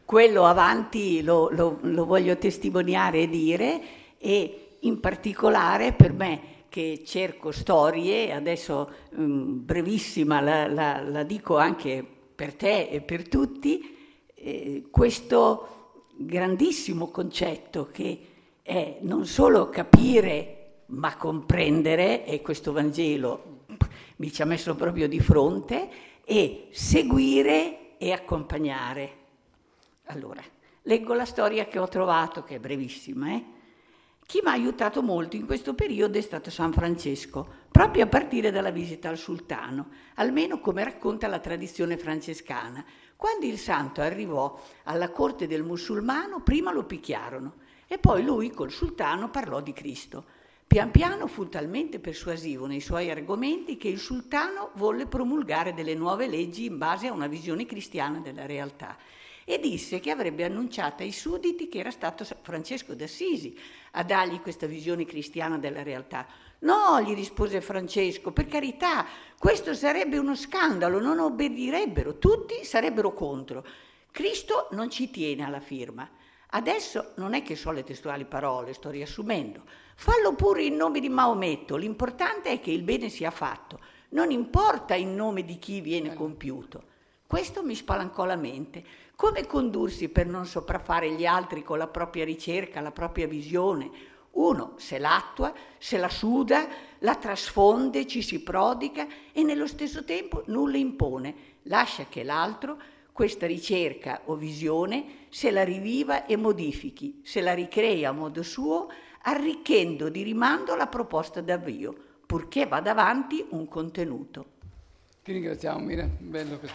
quello avanti lo, lo, lo voglio testimoniare e dire, e in particolare per me che cerco storie, adesso um, brevissima la, la, la dico anche per te e per tutti, eh, questo grandissimo concetto che è non solo capire ma comprendere, e questo Vangelo mi ci ha messo proprio di fronte, e seguire e accompagnare. Allora, leggo la storia che ho trovato, che è brevissima. Eh? Chi mi ha aiutato molto in questo periodo è stato San Francesco, proprio a partire dalla visita al sultano, almeno come racconta la tradizione francescana. Quando il santo arrivò alla corte del musulmano, prima lo picchiarono e poi lui col sultano parlò di Cristo. Pian piano fu talmente persuasivo nei suoi argomenti che il sultano volle promulgare delle nuove leggi in base a una visione cristiana della realtà e disse che avrebbe annunciato ai sudditi che era stato Francesco d'Assisi a dargli questa visione cristiana della realtà. No, gli rispose Francesco, per carità, questo sarebbe uno scandalo, non obbedirebbero, tutti sarebbero contro. Cristo non ci tiene alla firma. Adesso non è che so le testuali parole, sto riassumendo. Fallo pure in nome di Maometto, l'importante è che il bene sia fatto, non importa in nome di chi viene compiuto. Questo mi spalancò la mente. Come condursi per non sopraffare gli altri con la propria ricerca, la propria visione? Uno se l'attua, se la suda, la trasfonde, ci si prodiga e nello stesso tempo nulla impone, lascia che l'altro questa ricerca o visione se la riviva e modifichi, se la ricrea a modo suo, arricchendo di rimando la proposta d'avvio, purché vada avanti un contenuto. Ti ringraziamo, Mira, bello questo.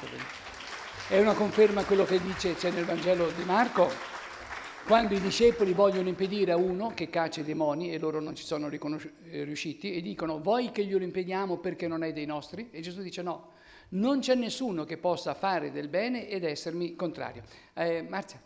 È una conferma quello che dice, c'è nel Vangelo di Marco, quando i discepoli vogliono impedire a uno che caccia i demoni e loro non ci sono riusciti e dicono vuoi che glielo impediamo perché non è dei nostri? E Gesù dice no, non c'è nessuno che possa fare del bene ed essermi contrario. Eh, Marzia.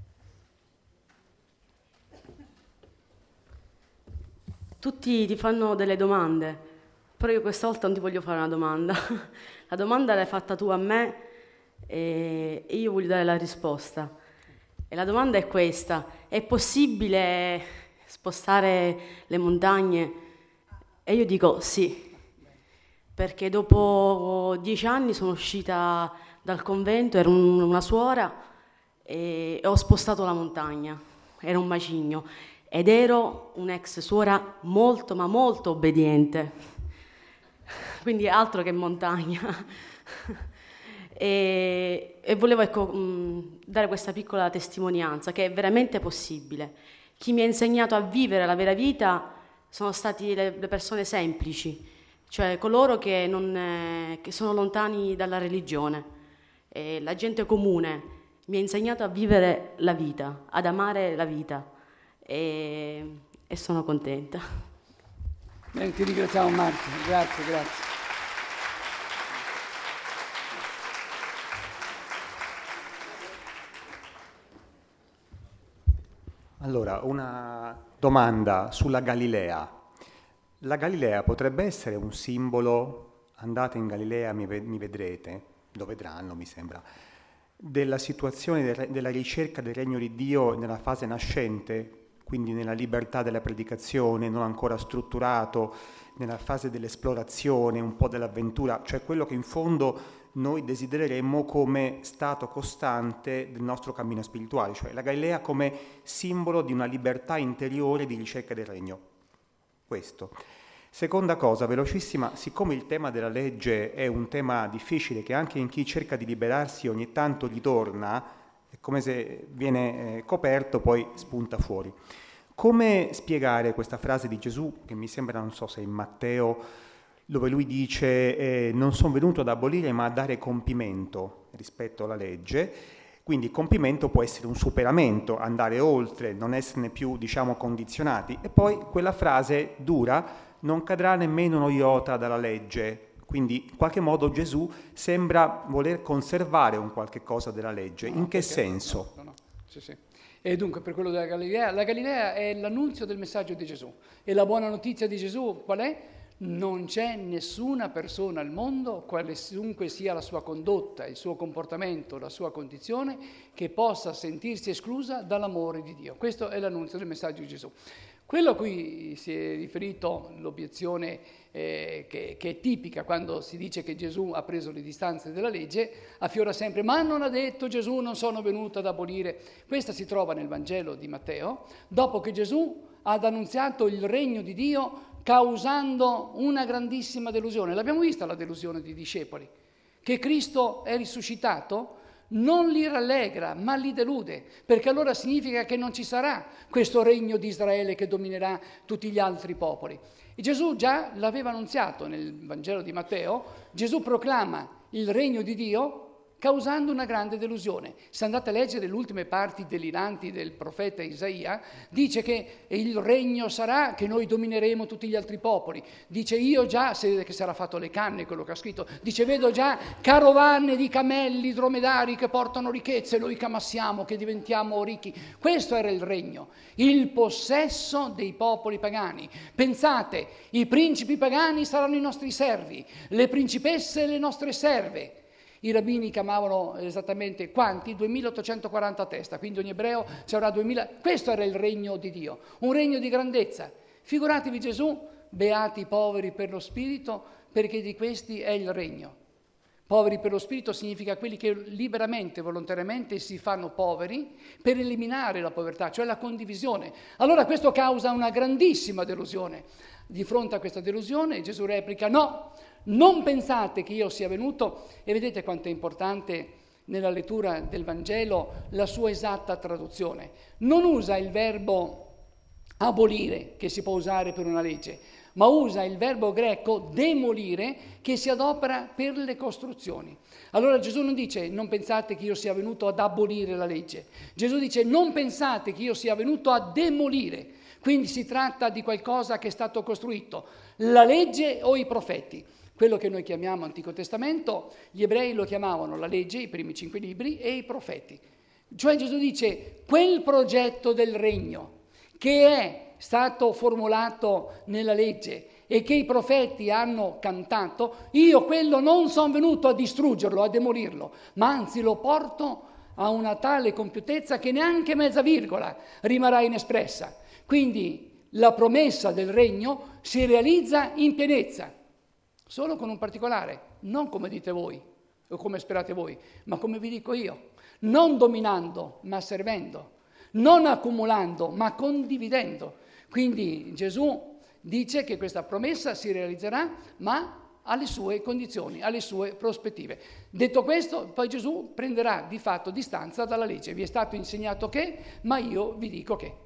Tutti ti fanno delle domande, però io questa volta non ti voglio fare una domanda. La domanda l'hai fatta tu a me e io voglio dare la risposta. E la domanda è questa: è possibile spostare le montagne? E io dico sì, perché dopo dieci anni sono uscita dal convento, ero un, una suora e ho spostato la montagna, era un macigno ed ero un'ex suora molto ma molto obbediente, quindi altro che montagna. E, e volevo ecco, mh, dare questa piccola testimonianza che è veramente possibile. Chi mi ha insegnato a vivere la vera vita sono stati le, le persone semplici, cioè coloro che, non, eh, che sono lontani dalla religione. E la gente comune mi ha insegnato a vivere la vita, ad amare la vita e, e sono contenta. Bene, ti ringraziamo Marco, grazie, grazie. Allora, una domanda sulla Galilea. La Galilea potrebbe essere un simbolo, andate in Galilea, mi, ve- mi vedrete, lo vedranno mi sembra, della situazione de- della ricerca del regno di Dio nella fase nascente, quindi nella libertà della predicazione, non ancora strutturato, nella fase dell'esplorazione, un po' dell'avventura, cioè quello che in fondo noi desidereremmo come stato costante del nostro cammino spirituale, cioè la Galilea come simbolo di una libertà interiore di ricerca del regno. Questo. Seconda cosa, velocissima, siccome il tema della legge è un tema difficile che anche in chi cerca di liberarsi ogni tanto ritorna, è come se viene eh, coperto, poi spunta fuori. Come spiegare questa frase di Gesù, che mi sembra, non so se in Matteo, dove lui dice eh, non sono venuto ad abolire ma a dare compimento rispetto alla legge, quindi compimento può essere un superamento, andare oltre, non esserne più, diciamo, condizionati, e poi quella frase dura, non cadrà nemmeno uno iota dalla legge, quindi in qualche modo Gesù sembra voler conservare un qualche cosa della legge, no, in che senso? No, no, no. Sì, sì. E dunque per quello della Galilea, la Galilea è l'annunzio del messaggio di Gesù, e la buona notizia di Gesù qual è? Non c'è nessuna persona al mondo, qualunque sia la sua condotta, il suo comportamento, la sua condizione, che possa sentirsi esclusa dall'amore di Dio. Questo è l'annunzio del messaggio di Gesù. Quello a cui si è riferito l'obiezione eh, che, che è tipica quando si dice che Gesù ha preso le distanze della legge, affiora sempre, ma non ha detto Gesù non sono venuto ad abolire. Questa si trova nel Vangelo di Matteo, dopo che Gesù ha annunziato il regno di Dio causando una grandissima delusione. L'abbiamo vista la delusione dei discepoli, che Cristo è risuscitato, non li rallegra, ma li delude, perché allora significa che non ci sarà questo regno di Israele che dominerà tutti gli altri popoli. E Gesù già l'aveva annunziato nel Vangelo di Matteo, Gesù proclama il regno di Dio causando una grande delusione. Se andate a leggere le ultime parti deliranti del profeta Isaia, dice che il regno sarà che noi domineremo tutti gli altri popoli. Dice io già, si vede che sarà fatto le canne quello che ha scritto, dice vedo già carovane di camelli, dromedari che portano ricchezze, noi che amassiamo, che diventiamo ricchi. Questo era il regno, il possesso dei popoli pagani. Pensate, i principi pagani saranno i nostri servi, le principesse le nostre serve. I rabbini chiamavano esattamente quanti? duemilaottocentoquaranta a testa, quindi ogni ebreo ci avrà duemila. Questo era il regno di Dio, un regno di grandezza. Figuratevi Gesù, beati i poveri per lo spirito, perché di questi è il regno. Poveri per lo spirito significa quelli che liberamente, volontariamente si fanno poveri per eliminare la povertà, cioè la condivisione. Allora questo causa una grandissima delusione. Di fronte a questa delusione Gesù replica no, non pensate che io sia venuto, e vedete quanto è importante nella lettura del Vangelo la sua esatta traduzione. Non usa il verbo abolire, che si può usare per una legge, ma usa il verbo greco demolire, che si adopera per le costruzioni. Allora Gesù non dice non pensate che io sia venuto ad abolire la legge, Gesù dice non pensate che io sia venuto a demolire. Quindi si tratta di qualcosa che è stato costruito, la legge o i profeti. Quello che noi chiamiamo Antico Testamento, gli ebrei lo chiamavano la legge, i primi cinque libri, e i profeti. Cioè Gesù dice, quel progetto del regno che è stato formulato nella legge e che i profeti hanno cantato, io quello non sono venuto a distruggerlo, a demolirlo, ma anzi lo porto a una tale compiutezza che neanche mezza virgola rimarrà inespressa. Quindi la promessa del regno si realizza in pienezza. Solo con un particolare, non come dite voi o come sperate voi, ma come vi dico io, non dominando ma servendo, non accumulando ma condividendo. Quindi Gesù dice che questa promessa si realizzerà ma alle sue condizioni, alle sue prospettive. Detto questo, poi Gesù prenderà di fatto distanza dalla legge. Vi è stato insegnato che, ma io vi dico che.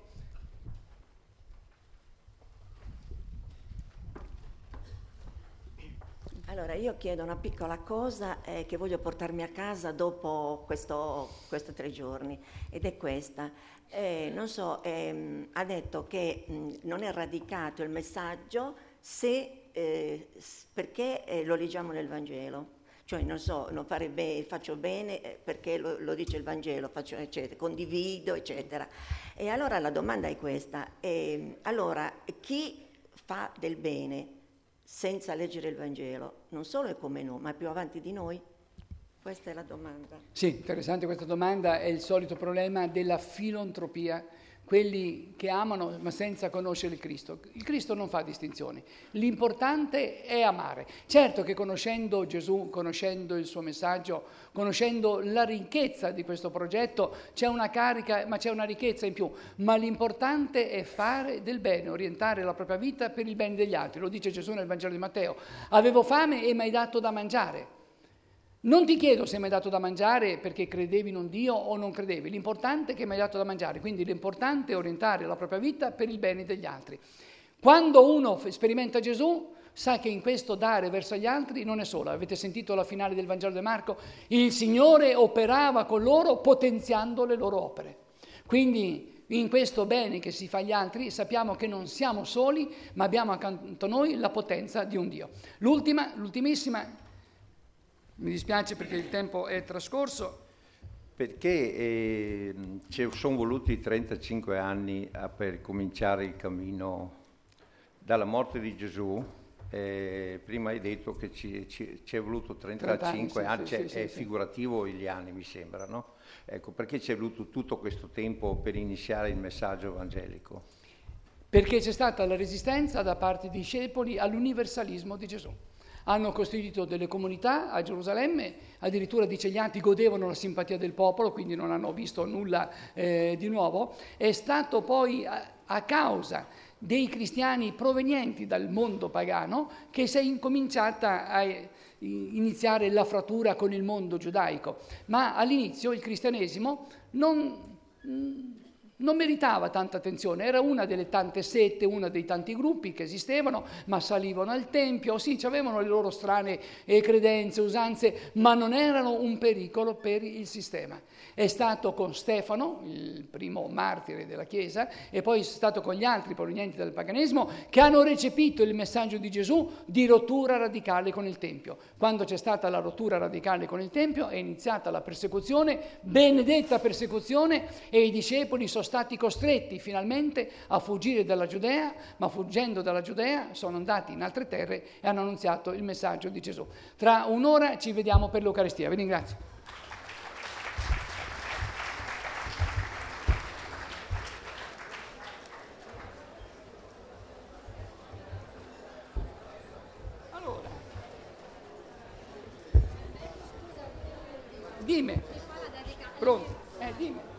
Allora, io chiedo una piccola cosa eh, che voglio portarmi a casa dopo questo, questi tre giorni, ed è questa. Eh, non so, ehm, ha detto che mh, non è radicato il messaggio se, eh, perché eh, lo leggiamo nel Vangelo. Cioè, non so, non fare be- faccio bene eh, perché lo, lo dice il Vangelo, faccio, eccetera, condivido, eccetera. E allora la domanda è questa. Eh, allora, chi fa del bene senza leggere il Vangelo, non solo è come noi, ma è più avanti di noi? Questa è la domanda. Sì, interessante questa domanda, è il solito problema della filantropia, quelli che amano ma senza conoscere il Cristo. Il Cristo non fa distinzioni, l'importante è amare. Certo che conoscendo Gesù, conoscendo il suo messaggio, conoscendo la ricchezza di questo progetto, c'è una carica, ma c'è una ricchezza in più, ma l'importante è fare del bene, orientare la propria vita per il bene degli altri. Lo dice Gesù nel Vangelo di Matteo, avevo fame e mi hai dato da mangiare. Non ti chiedo se mi hai dato da mangiare perché credevi in un Dio o non credevi, l'importante è che mi hai dato da mangiare, quindi l'importante è orientare la propria vita per il bene degli altri. Quando uno sperimenta Gesù, sa che in questo dare verso gli altri non è solo. Avete sentito la finale del Vangelo di Marco? Il Signore operava con loro potenziando le loro opere. Quindi in questo bene che si fa agli altri sappiamo che non siamo soli, ma abbiamo accanto a noi la potenza di un Dio. L'ultima, l'ultimissima... Mi dispiace perché il tempo è trascorso. Perché eh, ci sono voluti trentacinque anni a, per cominciare il cammino dalla morte di Gesù Eh, prima hai detto che ci, ci, ci è voluto trentacinque trenta anni, sì, anni, sì, cioè, sì, è sì. figurativo gli anni mi sembra, no? Ecco, perché ci è voluto tutto questo tempo per iniziare il messaggio evangelico? Perché c'è stata la resistenza da parte dei discepoli all'universalismo di Gesù. Hanno costituito delle comunità a Gerusalemme, addirittura dice gli Atti godevano la simpatia del popolo, quindi non hanno visto nulla eh, di nuovo. È stato poi a, a causa dei cristiani provenienti dal mondo pagano che si è incominciata a iniziare la frattura con il mondo giudaico. Ma all'inizio il cristianesimo non... non meritava tanta attenzione, era una delle tante sette, uno dei tanti gruppi che esistevano, ma salivano al Tempio, sì, avevano le loro strane eh, credenze, usanze, ma non erano un pericolo per il sistema. È stato con Stefano, il primo martire della Chiesa, e poi è stato con gli altri provenienti dal paganesimo, che hanno recepito il messaggio di Gesù di rottura radicale con il Tempio. Quando c'è stata la rottura radicale con il Tempio è iniziata la persecuzione, benedetta persecuzione, e i discepoli sono stati costretti finalmente a fuggire dalla Giudea, ma fuggendo dalla Giudea sono andati in altre terre e hanno annunziato il messaggio di Gesù. Tra un'ora ci vediamo per l'Eucaristia. Vi ringrazio. Allora, dimmi. Pronto? Eh, dimmi.